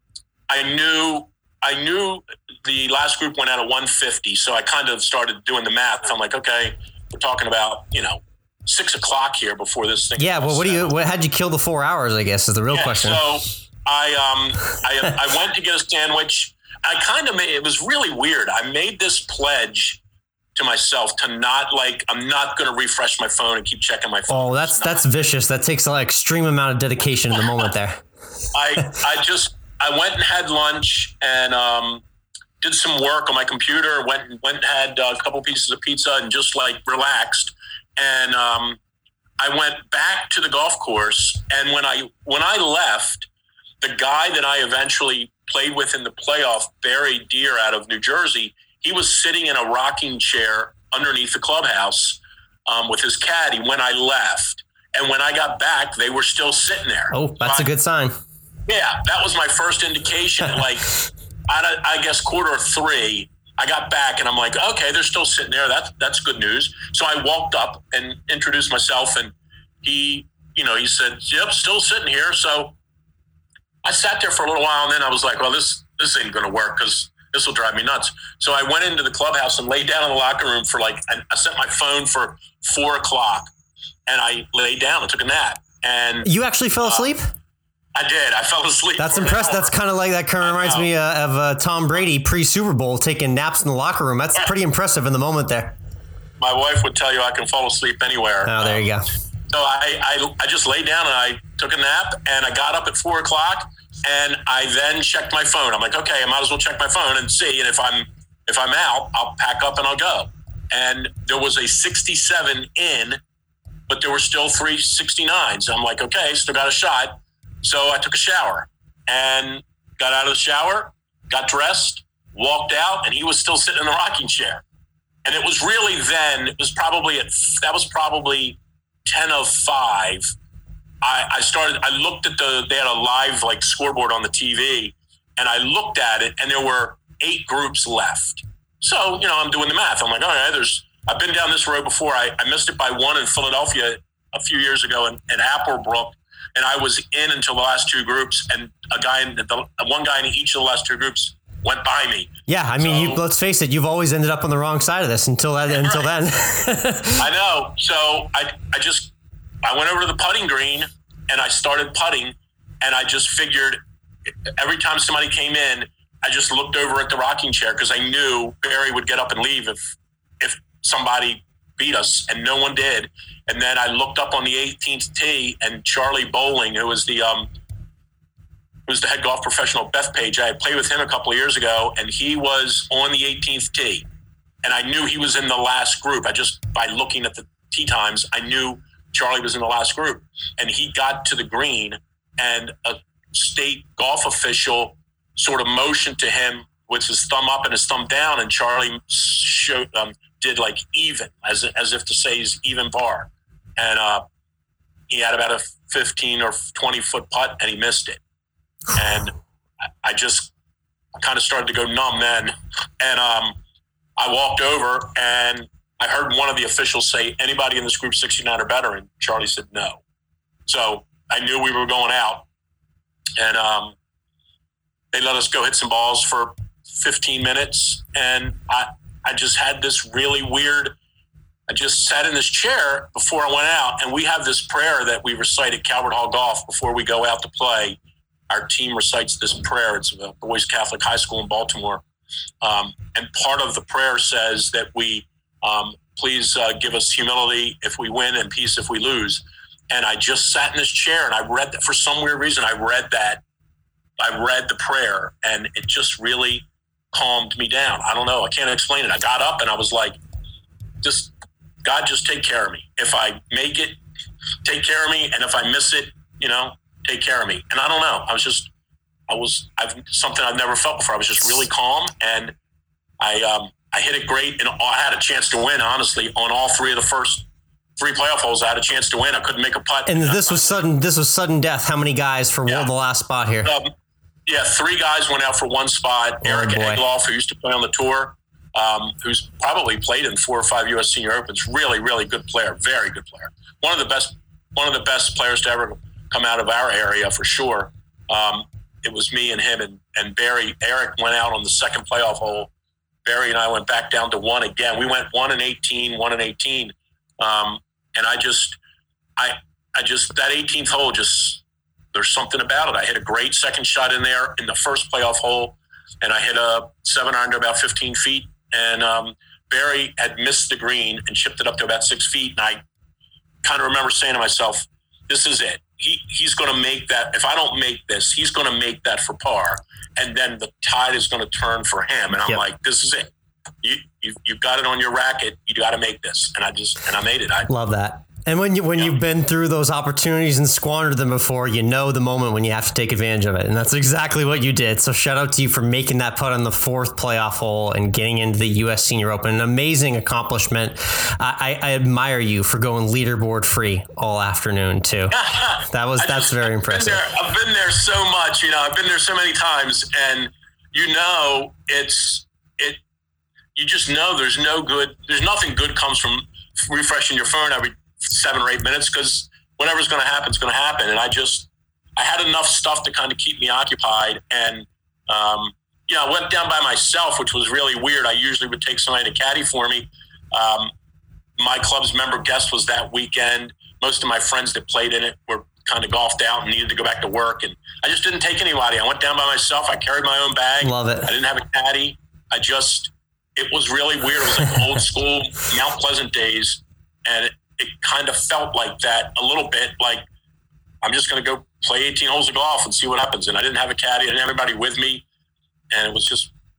I knew... I knew the last group went out at one fifty, so I kind of started doing the math. I'm like, okay, we're talking about, you know, six o'clock here before this thing. Yeah, well, what do you? What, how'd you kill the four hours? I guess is the real yeah, question. So I um I I went to get a sandwich. I kind of made it was really weird. I made this pledge to myself to not like I'm not going to refresh my phone and keep checking my phone. Oh, that's that's vicious. That takes an extreme amount of dedication in the moment there. I I just. I went and had lunch and um, did some work on my computer. Went went and had uh, a couple pieces of pizza and just like relaxed. And um, I went back to the golf course. And when I when I left, the guy that I eventually played with in the playoff, Barry Deer out of New Jersey, he was sitting in a rocking chair underneath the clubhouse um, with his caddy when I left. And when I got back, they were still sitting there. Oh, that's so I, a good sign. Yeah, that was my first indication. Like, I, I guess quarter three, I got back and I'm like, okay, they're still sitting there. That's that's good news. So I walked up and introduced myself, and he, you know, he said, "Yep, still sitting here." So I sat there for a little while, and then I was like, well, this this ain't going to work because this will drive me nuts. So I went into the clubhouse and laid down in the locker room for like, I set my phone for four o'clock, and I laid down and took a nap. And you actually fell asleep? Uh, I did. I fell asleep. That's impressive. That's kind of like that. Kind of reminds me uh, of uh, Tom Brady pre Super Bowl taking naps in the locker room. That's pretty impressive in the moment there. My wife would tell you I can fall asleep anywhere. Oh, there you go. So I, I, I just laid down and I took a nap, and I got up at four o'clock, and I then checked my phone. I'm like, okay, I might as well check my phone and see. And if I'm if I'm out, I'll pack up and I'll go. And there was a sixty-seven in, but there were still three sixty-nines. I'm like, okay, still got a shot. So I took a shower and got out of the shower, got dressed, walked out, and he was still sitting in the rocking chair. And it was really then, it was probably at, that was probably ten of five. I, I started, I looked at the, they had a live like scoreboard on the T V, and I looked at it, and there were eight groups left. So, you know, I'm doing the math. I'm like, all right, there's, I've been down this road before. I, I missed it by one in Philadelphia a few years ago in, in Applebrook, and I was in until the last two groups, and a guy, in the, one guy in each of the last two groups went by me. Yeah, I mean, so, you, let's face it, you've always ended up on the wrong side of this until that, yeah, until right. then. I know. So I, I just, I went over to the putting green and I started putting, and I just figured every time somebody came in, I just looked over at the rocking chair because I knew Barry would get up and leave if if somebody beat us, and no one did. And then I looked up on the eighteenth tee, and Charlie Bowling, who was the um, who was the head golf professional at Bethpage, I had played with him a couple of years ago, and he was on the eighteenth tee, and I knew he was in the last group. I just, by looking at the tee times, I knew Charlie was in the last group, and he got to the green, and a state golf official sort of motioned to him with his thumb up and his thumb down, and Charlie showed, um, did like even, as as if to say he's even par. And uh, he had about a fifteen or twenty foot putt, and he missed it. And I just kind of started to go numb then. And um, I walked over, and I heard one of the officials say, anybody in this group sixty-nine or better? And Charlie said no. So I knew we were going out. And um, they let us go hit some balls for fifteen minutes. And I, I just had this really weird, I just sat in this chair before I went out. And we have this prayer that we recite at Calvert Hall Golf before we go out to play. Our team recites this prayer. It's a boys' Catholic high school in Baltimore. Um, and part of the prayer says that we, um, please uh, give us humility if we win and peace if we lose. And I just sat in this chair and I read that for some weird reason. I read that. I read the prayer, and it just really calmed me down. I don't know. I can't explain it. I got up and I was like, just, God, just take care of me. If I make it, take care of me. And if I miss it, you know, take care of me. And I don't know. I was just, I was, I've something I've never felt before. I was just really calm, and I, um, I hit it great, and I had a chance to win, honestly, on all three of the first three playoff holes. I had a chance to win. I couldn't make a putt. And this was sudden, this was sudden death. How many guys for yeah. the last spot here? Um, yeah. Three guys went out for one spot. Oh, Eric Egloff, who used to play on the tour, um, who's probably played in four or five U S Senior Opens. Really, really good player. Very good player. One of the best, one of the best players to ever come out of our area for sure. Um, it was me and him and, and Barry. Eric went out on the second playoff hole. Barry and I went back down to one again. We went one and eighteen, one and eighteen. Um, and I just, I, I just, that eighteenth hole, just, there's something about it. I hit a great second shot in there in the first playoff hole, and I hit a seven iron to about fifteen feet. And um, Barry had missed the green and chipped it up to about six feet. And I kind of remember saying to myself, this is it. He he's going to make that. If I don't make this, he's going to make that for par, and then the tide is going to turn for him. And I'm yep. like, this is it. You you you've got it on your racket. You got to make this. And I just and I made it. I love that. And when you when yeah. you've been through those opportunities and squandered them before, you know the moment when you have to take advantage of it, and that's exactly what you did. So shout out to you for making that putt on the fourth playoff hole and getting into the U S Senior Open. An amazing accomplishment. I, I, I admire you for going leaderboard free all afternoon too. That was that's just, very impressive. I've been, there, I've been there so much, you know. I've been there so many times, and you know, it's it. You just know there's no good. There's nothing good comes from refreshing your phone every seven or eight minutes, because whatever's going to happen is going to happen. And I just, I had enough stuff to kind of keep me occupied. And, um, you know, I went down by myself, which was really weird. I usually would take somebody to caddy for me. Um, my club's member guest was that weekend. Most of my friends that played in it were kind of golfed out and needed to go back to work. And I just didn't take anybody. I went down by myself. I carried my own bag. Love it. I didn't have a caddy. I just, it was really weird. It was like old school Mount Pleasant days. And it, it kind of felt like that a little bit, like I'm just going to go play eighteen holes of golf and see what happens. And I didn't have a caddy. I didn't have anybody with me. And it was just,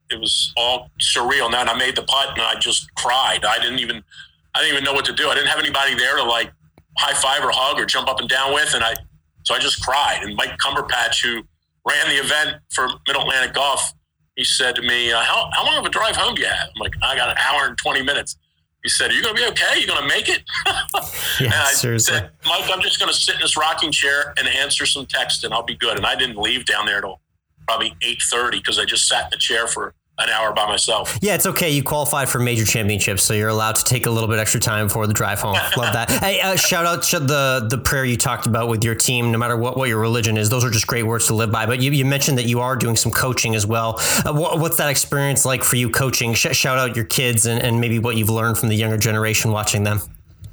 it was all surreal. And then I made the putt and I just cried. I didn't even, I didn't even know what to do. I didn't have anybody there to like high five or hug or jump up and down with. And I, so I just cried. And Mike Cumberpatch, who ran the event for Mid-Atlantic Golf, he said to me, uh, how, how long of a drive home do you have? I'm like, I got an hour and twenty minutes. He said, are you going to be okay? Are you going to make it? Yeah, and I seriously. said, Mike, I'm just going to sit in this rocking chair and answer some text and I'll be good. And I didn't leave down there till probably eight thirty because I just sat in the chair for an hour by myself. Yeah, it's okay. You qualified for major championships, so you're allowed to take a little bit extra time before the drive home. Love that. Hey, uh, shout out to the the prayer you talked about with your team, no matter what, what your religion is. Those are just great words to live by. But you, you mentioned that you are doing some coaching as well. Uh, what, what's that experience like for you coaching? Sh- shout out your kids and, and maybe what you've learned from the younger generation watching them.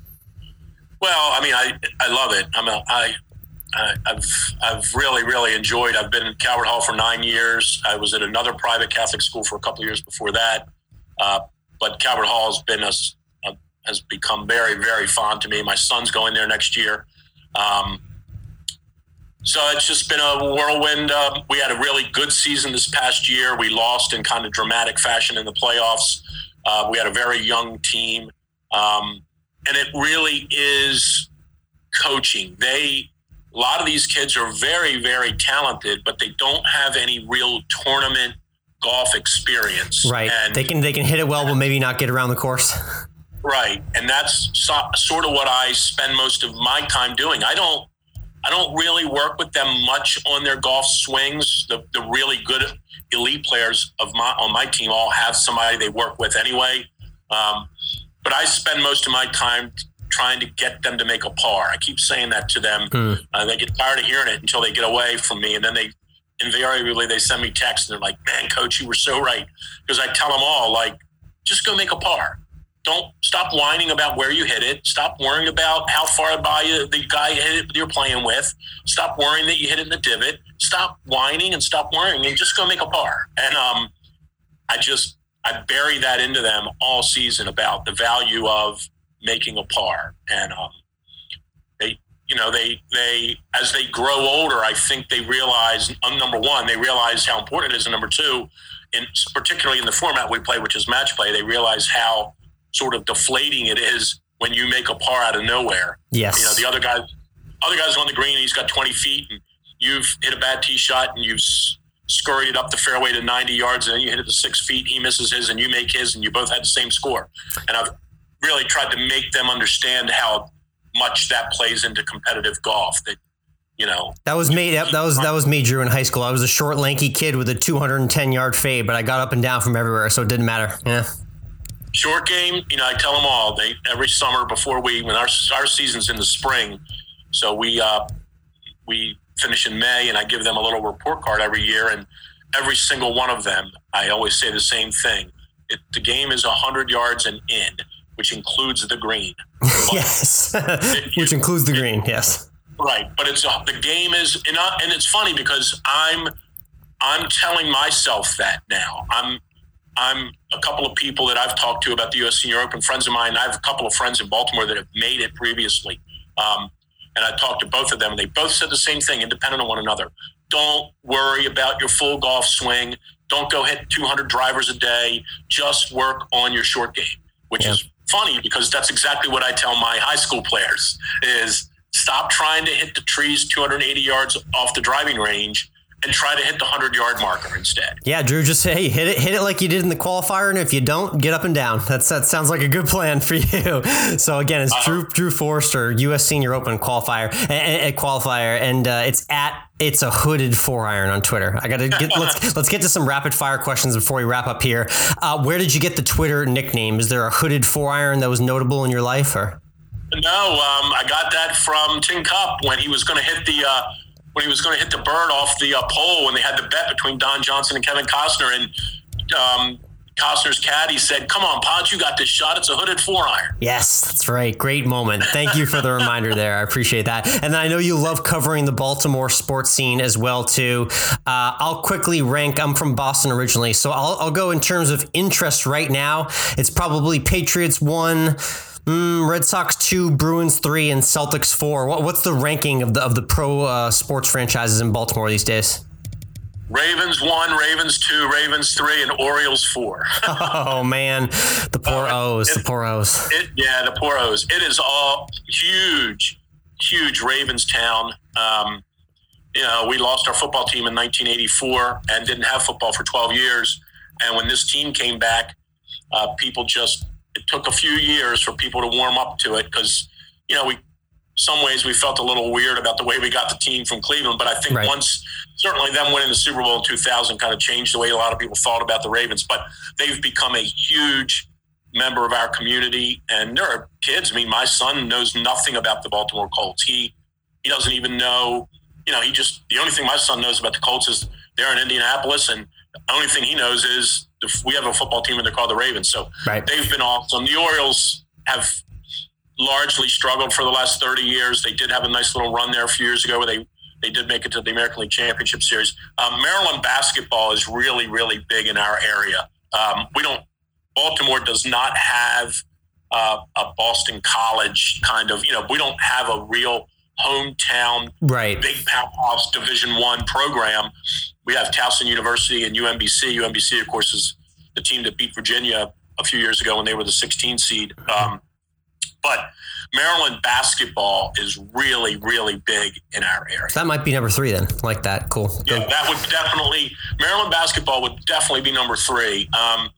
Well, I mean, I I love it. I'm a, I I've I've really really enjoyed. I've been in Calvert Hall for nine years. I was at another private Catholic school for a couple of years before that. Uh, but Calvert Hall has been a, a, has become very very fond to me. My son's going there next year. Um, so it's just been a whirlwind. Uh, we had a really good season this past year. We lost in kind of dramatic fashion in the playoffs. Uh, we had a very young team, um, and it really is coaching. They A lot of these kids are very, very talented, but they don't have any real tournament golf experience. Right. And, they can they can hit it well, but maybe not get around the course. Right. And that's so, sort of what I spend most of my time doing. I don't I don't really work with them much on their golf swings. The the really good elite players of my on my team all have somebody they work with anyway. Um, but I spend most of my time trying to get them to make a par. I keep saying that to them. Mm. Uh, they get tired of hearing it until they get away from me. And then they invariably, they send me texts and they're like, man, coach, you were so right. Because I tell them all, like, just go make a par. Don't stop whining about where you hit it. Stop worrying about how far by you, the guy hit it you're playing with. Stop worrying that you hit it in the divot. Stop whining and stop worrying and just go make a par. And um, I just, I bury that into them all season about the value of making a par. And um, they, you know, they, they, as they grow older, I think they realize, um, number one, they realize how important it is. And number two, in particularly in the format we play, which is match play, they realize how sort of deflating it is when you make a par out of nowhere. Yes. You know, the other guy, other guy's on the green, and he's got twenty feet and you've hit a bad tee shot and you've scurried it up the fairway to ninety yards and then you hit it to six feet. He misses his and you make his and you both had the same score. And I've really tried to make them understand how much that plays into competitive golf. That, you know, that was me. That, that was that was me, Drew, in high school. I was a short, lanky kid with a two hundred ten yard fade, but I got up and down from everywhere, so it didn't matter. Yeah. Short game, you know, I tell them all. They every summer before we when our our season's in the spring, so we uh, we finish in May, and I give them a little report card every year, and every single one of them, I always say the same thing. It, the game is one hundred yards and in, which includes the green. Yes, it, which includes the green. It, yes, right. But it's a, the game is, and, I, and it's funny because I'm I'm telling myself that now. I'm I'm a couple of people that I've talked to about the U S Senior Open, friends of mine. I have a couple of friends in Baltimore that have made it previously, um, and I talked to both of them, and they both said the same thing, independent of one another. Don't worry about your full golf swing. Don't go hit two hundred drivers a day. Just work on your short game, which yeah. is funny because that's exactly what I tell my high school players is stop trying to hit the trees two hundred eighty yards off the driving range and try to hit the one hundred yard marker instead. Yeah, Drew, just say, hey, hit it hit it like you did in the qualifier, and if you don't, get up and down. That's That sounds like a good plan for you. So again, it's uh-huh. Drew Drew Forrester, U S Senior Open qualifier, a, a qualifier, and uh, it's at It's a Hooded Four Iron on Twitter. I gotta get let's let's get to some rapid fire questions before we wrap up here. Uh, where did you get the Twitter nickname? Is there a Hooded Four Iron that was notable in your life, or? No, um, I got that from Tin Cup when he was going to hit the uh, when he was going to hit the bird off the uh, pole when they had the bet between Don Johnson and Kevin Costner, and um, Costner's caddy said, "Come on, Pod, you got this shot. It's a hooded four iron." Yes, that's right. Great moment. Thank you for the reminder there. I appreciate that. And then I know you love covering the Baltimore sports scene as well too. Uh, I'll quickly rank. I'm from Boston originally, so I'll, I'll go in terms of interest right now. It's probably Patriots one. Mm, Red Sox two, Bruins three, and Celtics four. What, what's the ranking of the of the pro uh, sports franchises in Baltimore these days? Ravens one, Ravens two, Ravens three, and Orioles four. Oh man, the poor O's, the poor O's. It, yeah, the poor O's. It is all huge, huge Ravens town. Um, you know, we lost our football team in nineteen eighty-four and didn't have football for twelve years. And when this team came back, uh, people just, it took a few years for people to warm up to it because, you know, we, some ways we felt a little weird about the way we got the team from Cleveland. But I think right. once, certainly them winning the Super Bowl in two thousand kind of changed the way a lot of people thought about the Ravens. But they've become a huge member of our community. And there are kids. I mean, my son knows nothing about the Baltimore Colts. He, he doesn't even know, you know, he just, the only thing my son knows about the Colts is they're in Indianapolis. And the only thing he knows is we have a football team and they're called the Ravens. So right. they've been awesome. The Orioles have largely struggled for the last thirty years. They did have a nice little run there a few years ago where they, they did make it to the American League Championship Series. Um, Maryland basketball is really, really big in our area. Um, we don't, Baltimore does not have uh, a Boston College kind of, you know, we don't have a real hometown, right. big powerhouse Division One program. We have Towson University and U M B C. U M B C, of course, is the team that beat Virginia a few years ago when they were the sixteen seed. Um, but Maryland basketball is really, really big in our area. That might be number three then. Like that. Cool. Yeah, Go. That would definitely, Maryland basketball would definitely be number three. Um,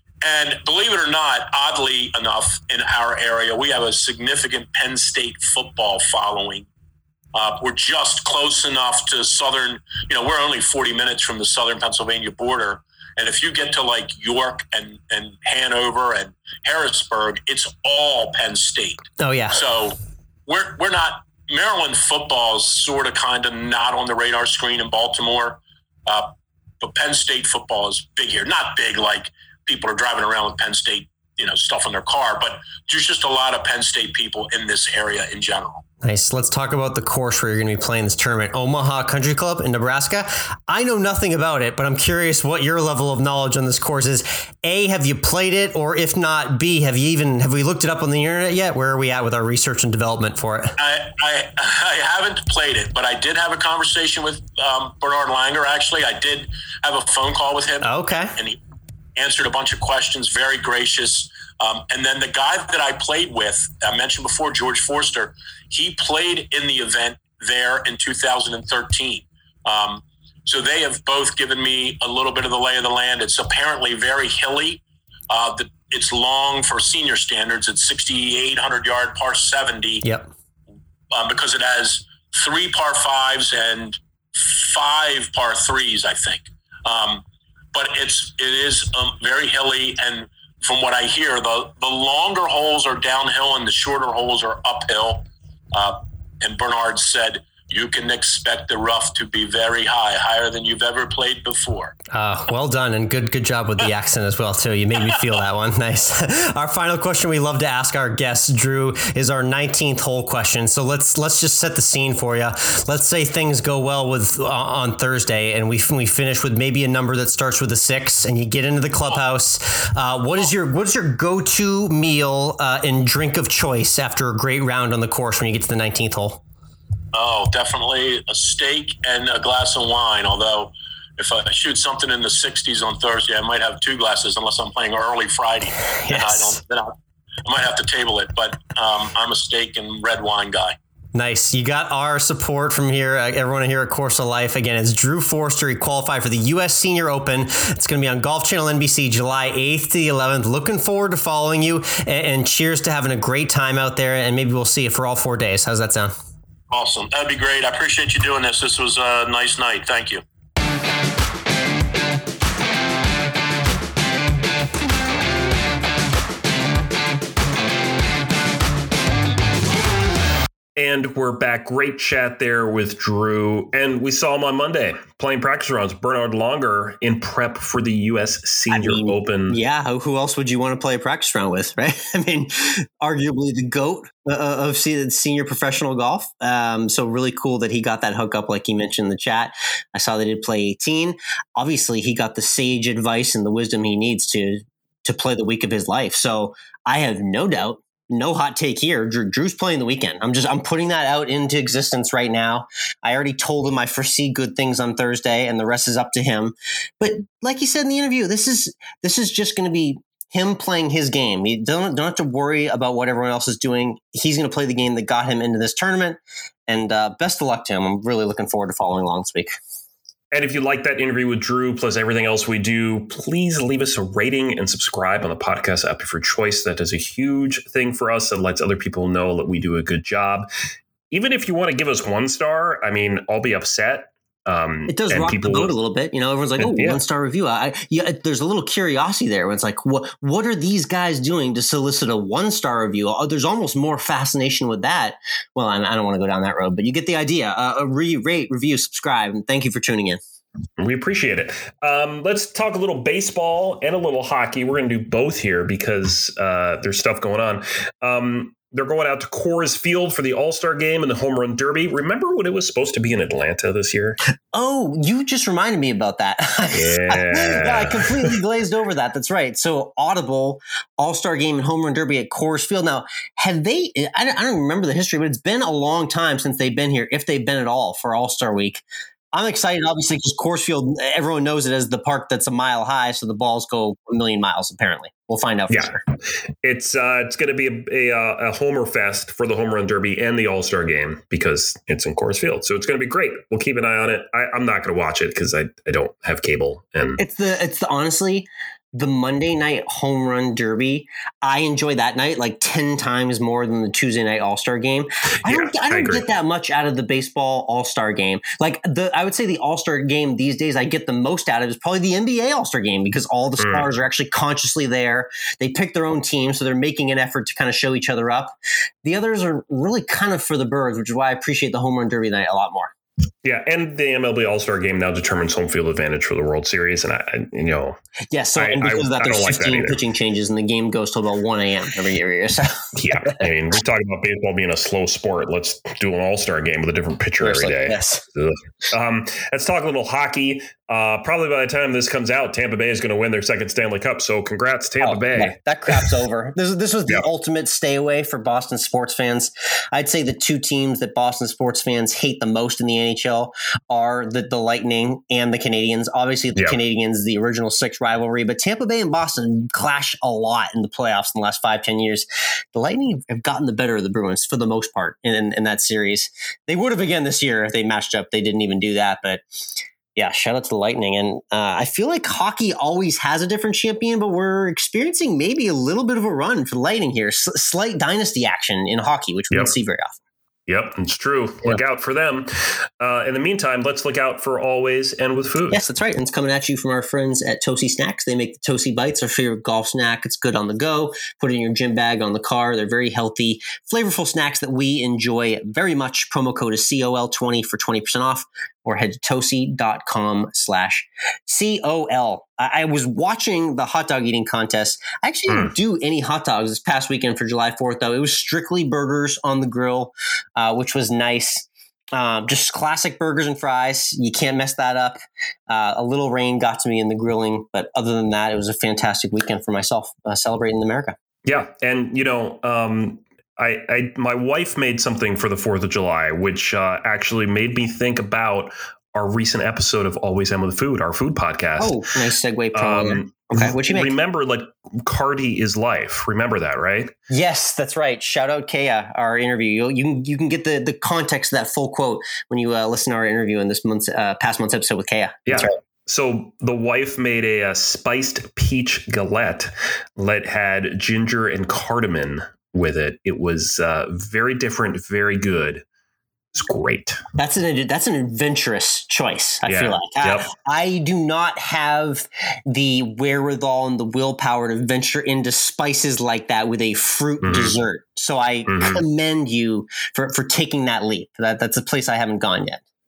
and believe it or not, oddly enough, in our area, we have a significant Penn State football following. Uh, we're just close enough to southern, you know, we're only forty minutes from the southern Pennsylvania border. And if you get to like York and, and Hanover and Harrisburg, it's all Penn State. Oh, yeah. So we're we're not, Maryland football is sort of kind of not on the radar screen in Baltimore. Uh, but Penn State football is big here. Not big like people are driving around with Penn State, you know, stuff in their car, but there's just a lot of Penn State people in this area in general. Nice. Let's talk about the course where you're going to be playing this tournament, Omaha Country Club in Nebraska. I know nothing about it, but I'm curious what your level of knowledge on this course is. A, have you played it? Or if not, B, have you even, have we looked it up on the internet yet? Where are we at with our research and development for it? I, I, I haven't played it, but I did have a conversation with um, Bernard Langer, actually. I did have a phone call with him. Okay. And he answered a bunch of questions, very gracious. Um, and then the guy that I played with, I mentioned before, George Forster, he played in the event there in two thousand thirteen. Um, so they have both given me a little bit of the lay of the land. It's apparently very hilly. Uh, the, it's long for senior standards. It's sixty-eight hundred yard par seventy. Yep. Um, because it has three par fives and five par threes, I think. Um, but it's it is um, very hilly, and from what I hear, the, the longer holes are downhill and the shorter holes are uphill. Uh, and Bernard said, you can expect the rough to be very high, higher than you've ever played before. Uh, well done, and good good job with the accent as well, too. You made me feel that one. Nice. Our final question we love to ask our guests, Drew, is our nineteenth hole question. So let's let's just set the scene for you. Let's say things go well with uh, on Thursday, and we we finish with maybe a number that starts with a six, and you get into the clubhouse. Uh, what is your what is your go-to meal uh, and drink of choice after a great round on the course when you get to the nineteenth hole? Oh, definitely a steak and a glass of wine. Although if I shoot something in the sixties on Thursday, I might have two glasses unless I'm playing early Friday. Yes. And I don't, then I, I might have to table it. But um, I'm a steak and red wine guy. Nice. You got our support from here. Uh, everyone here at Course of Life. Again, it's Drew Forster. He qualified for the U S Senior Open. It's going to be on Golf Channel N B C July eighth to the eleventh. Looking forward to following you, and, and cheers to having a great time out there. And maybe we'll see you for all four days. How's that sound? Awesome. That'd be great. I appreciate you doing this. This was a nice night. Thank you. And we're back. Great chat there with Drew. And we saw him on Monday playing practice rounds. Bernard Langer in prep for the U S Senior I mean, Open. Yeah, who else would you want to play a practice round with, right? I mean, arguably the GOAT of senior professional golf. Um, so really cool that he got that hookup, like you mentioned in the chat. I saw they did play eighteen. Obviously, he got the sage advice and the wisdom he needs to to play the week of his life. So I have no doubt no hot take here. Drew, Drew's playing the weekend. I'm just I'm putting that out into existence right now. I already told him I foresee good things on Thursday, and the rest is up to him. But like you said in the interview, this is this is just going to be him playing his game. You don't don't have to worry about what everyone else is doing. He's going to play the game that got him into this tournament. And uh, best of luck to him. I'm really looking forward to following along this week. And if you like that interview with Drew, plus everything else we do, please leave us a rating and subscribe on the podcast app of your choice. That is a huge thing for us. That lets other people know that we do a good job. Even if you want to give us one star, I mean, I'll be upset. Um, it does rock people, the boat a little bit. You know, everyone's like, oh, yeah. one star review. I, yeah, there's a little curiosity there. Where it's like, what what are these guys doing to solicit a one star review? Oh, there's almost more fascination with that. Well, I, I don't want to go down that road, but you get the idea. Uh, re- rate, review, subscribe, and thank you for tuning in. We appreciate it. Um, let's talk a little baseball and a little hockey. We're going to do both here because uh, there's stuff going on. Um, They're going out to Coors Field for the All-Star Game and the Home Run Derby. Remember when it was supposed to be in Atlanta this year? Oh, you just reminded me about that. Yeah. yeah, I completely glazed over that. That's right. So Audible, All-Star Game and Home Run Derby at Coors Field. Now, have they – I don't remember the history, but it's been a long time since they've been here, if they've been at all, for All-Star Week. I'm excited, obviously, because Coors Field, everyone knows it as the park that's a mile high, so the balls go a million miles, apparently. We'll find out for yeah. sure. It's uh, it's going to be a, a, a homer fest for the Home Run Derby and the All-Star Game because it's in Coors Field. So it's going to be great. We'll keep an eye on it. I, I'm not going to watch it because I, I don't have cable. And It's the it's the honestly, the Monday night Home Run Derby, I enjoy that night like ten times more than the Tuesday night All-Star Game. I yeah, don't I don't I get that much out of the baseball All-Star Game. Like the I would say the All-Star Game these days I get the most out of is probably the N B A All-Star Game because all the stars mm. are actually consciously there. They pick their own team, so they're making an effort to kind of show each other up. The others are really kind of for the birds, which is why I appreciate the Home Run Derby night a lot more. Yeah, and the M L B All-Star Game now determines home field advantage for the World Series, and I, I you know, yes, yeah, so I, and because I, of that, there's like fifteen that pitching changes, and the game goes till about one a.m. every year. So. yeah, I mean, we're talking about baseball being a slow sport. Let's do an All-Star Game with a different pitcher Seriously, every day. Yes. Um, let's talk a little hockey. Uh, probably by the time this comes out, Tampa Bay is going to win their second Stanley Cup. So congrats, Tampa oh, Bay. Yeah, that crap's over. This, this was the yep. ultimate stay away for Boston sports fans. I'd say the two teams that Boston sports fans hate the most in the N H L are the, the Lightning and the Canadiens. Obviously, the yep. Canadiens, the original six rivalry, but Tampa Bay and Boston clash a lot in the playoffs in the last five, ten years. The Lightning have gotten the better of the Bruins for the most part in, in, in that series. They would have again this year if they matched up. They didn't even do that, but yeah, shout out to the Lightning. And uh, I feel like hockey always has a different champion, but we're experiencing maybe a little bit of a run for the Lightning here. S- slight dynasty action in hockey, which we yep. don't see very often. Yep, it's true. Look yep. out for them. Uh, in the meantime, let's look out for Always and with Food. Yes, that's right. And it's coming at you from our friends at Toasty Snacks. They make the Toasty Bites, our favorite golf snack. It's good on the go. Put it in your gym bag, on the car. They're very healthy, flavorful snacks that we enjoy very much. Promo code is C O L twenty for twenty percent off. Or head to toasty.com slash C O L. I was watching the hot dog eating contest. I actually didn't mm. do any hot dogs this past weekend for July fourth, though. It was strictly burgers on the grill, uh, which was nice. Um, just classic burgers and fries. You can't mess that up. Uh, a little rain got to me in the grilling, but other than that, it was a fantastic weekend for myself, uh, celebrating America. Yeah, and, you know, um, I, I my wife made something for the fourth of July, which uh, actually made me think about our recent episode of Always End with Food, our food podcast. Oh, nice segue. Um, okay, what'd you make? Remember, like, Cardi is life. Remember that, right? Yes, that's right. Shout out Kaya, our interview. You, you can you can get the the context of that full quote when you uh, listen to our interview in this month's uh, past month's episode with Kaya. Yeah. That's right. So the wife made a, a spiced peach galette that had ginger and cardamom with it. It was uh, very different, very good. It's great. That's an that's an adventurous choice, I yeah. feel like. Yep. I, I do not have the wherewithal and the willpower to venture into spices like that with a fruit mm-hmm. dessert. So I mm-hmm. commend you for, for taking that leap. That That's a place I haven't gone yet.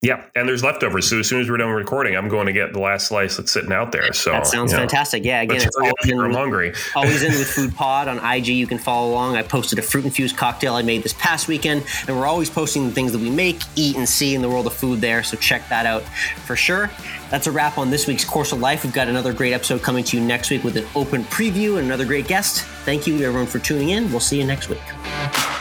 Yeah, and there's leftovers. So as soon as we're done recording, I'm going to get the last slice that's sitting out there. So that sounds you know, fantastic. Yeah, again, it's always in, I'm with, hungry. always in with Food Pod on I G. You can follow along. I posted a fruit infused cocktail I made this past weekend, and we're always posting the things that we make, eat, and see in the world of food there. So check that out for sure. That's a wrap on this week's Course of Life. We've got another great episode coming to you next week with an open preview and another great guest. Thank you to everyone for tuning in. We'll see you next week.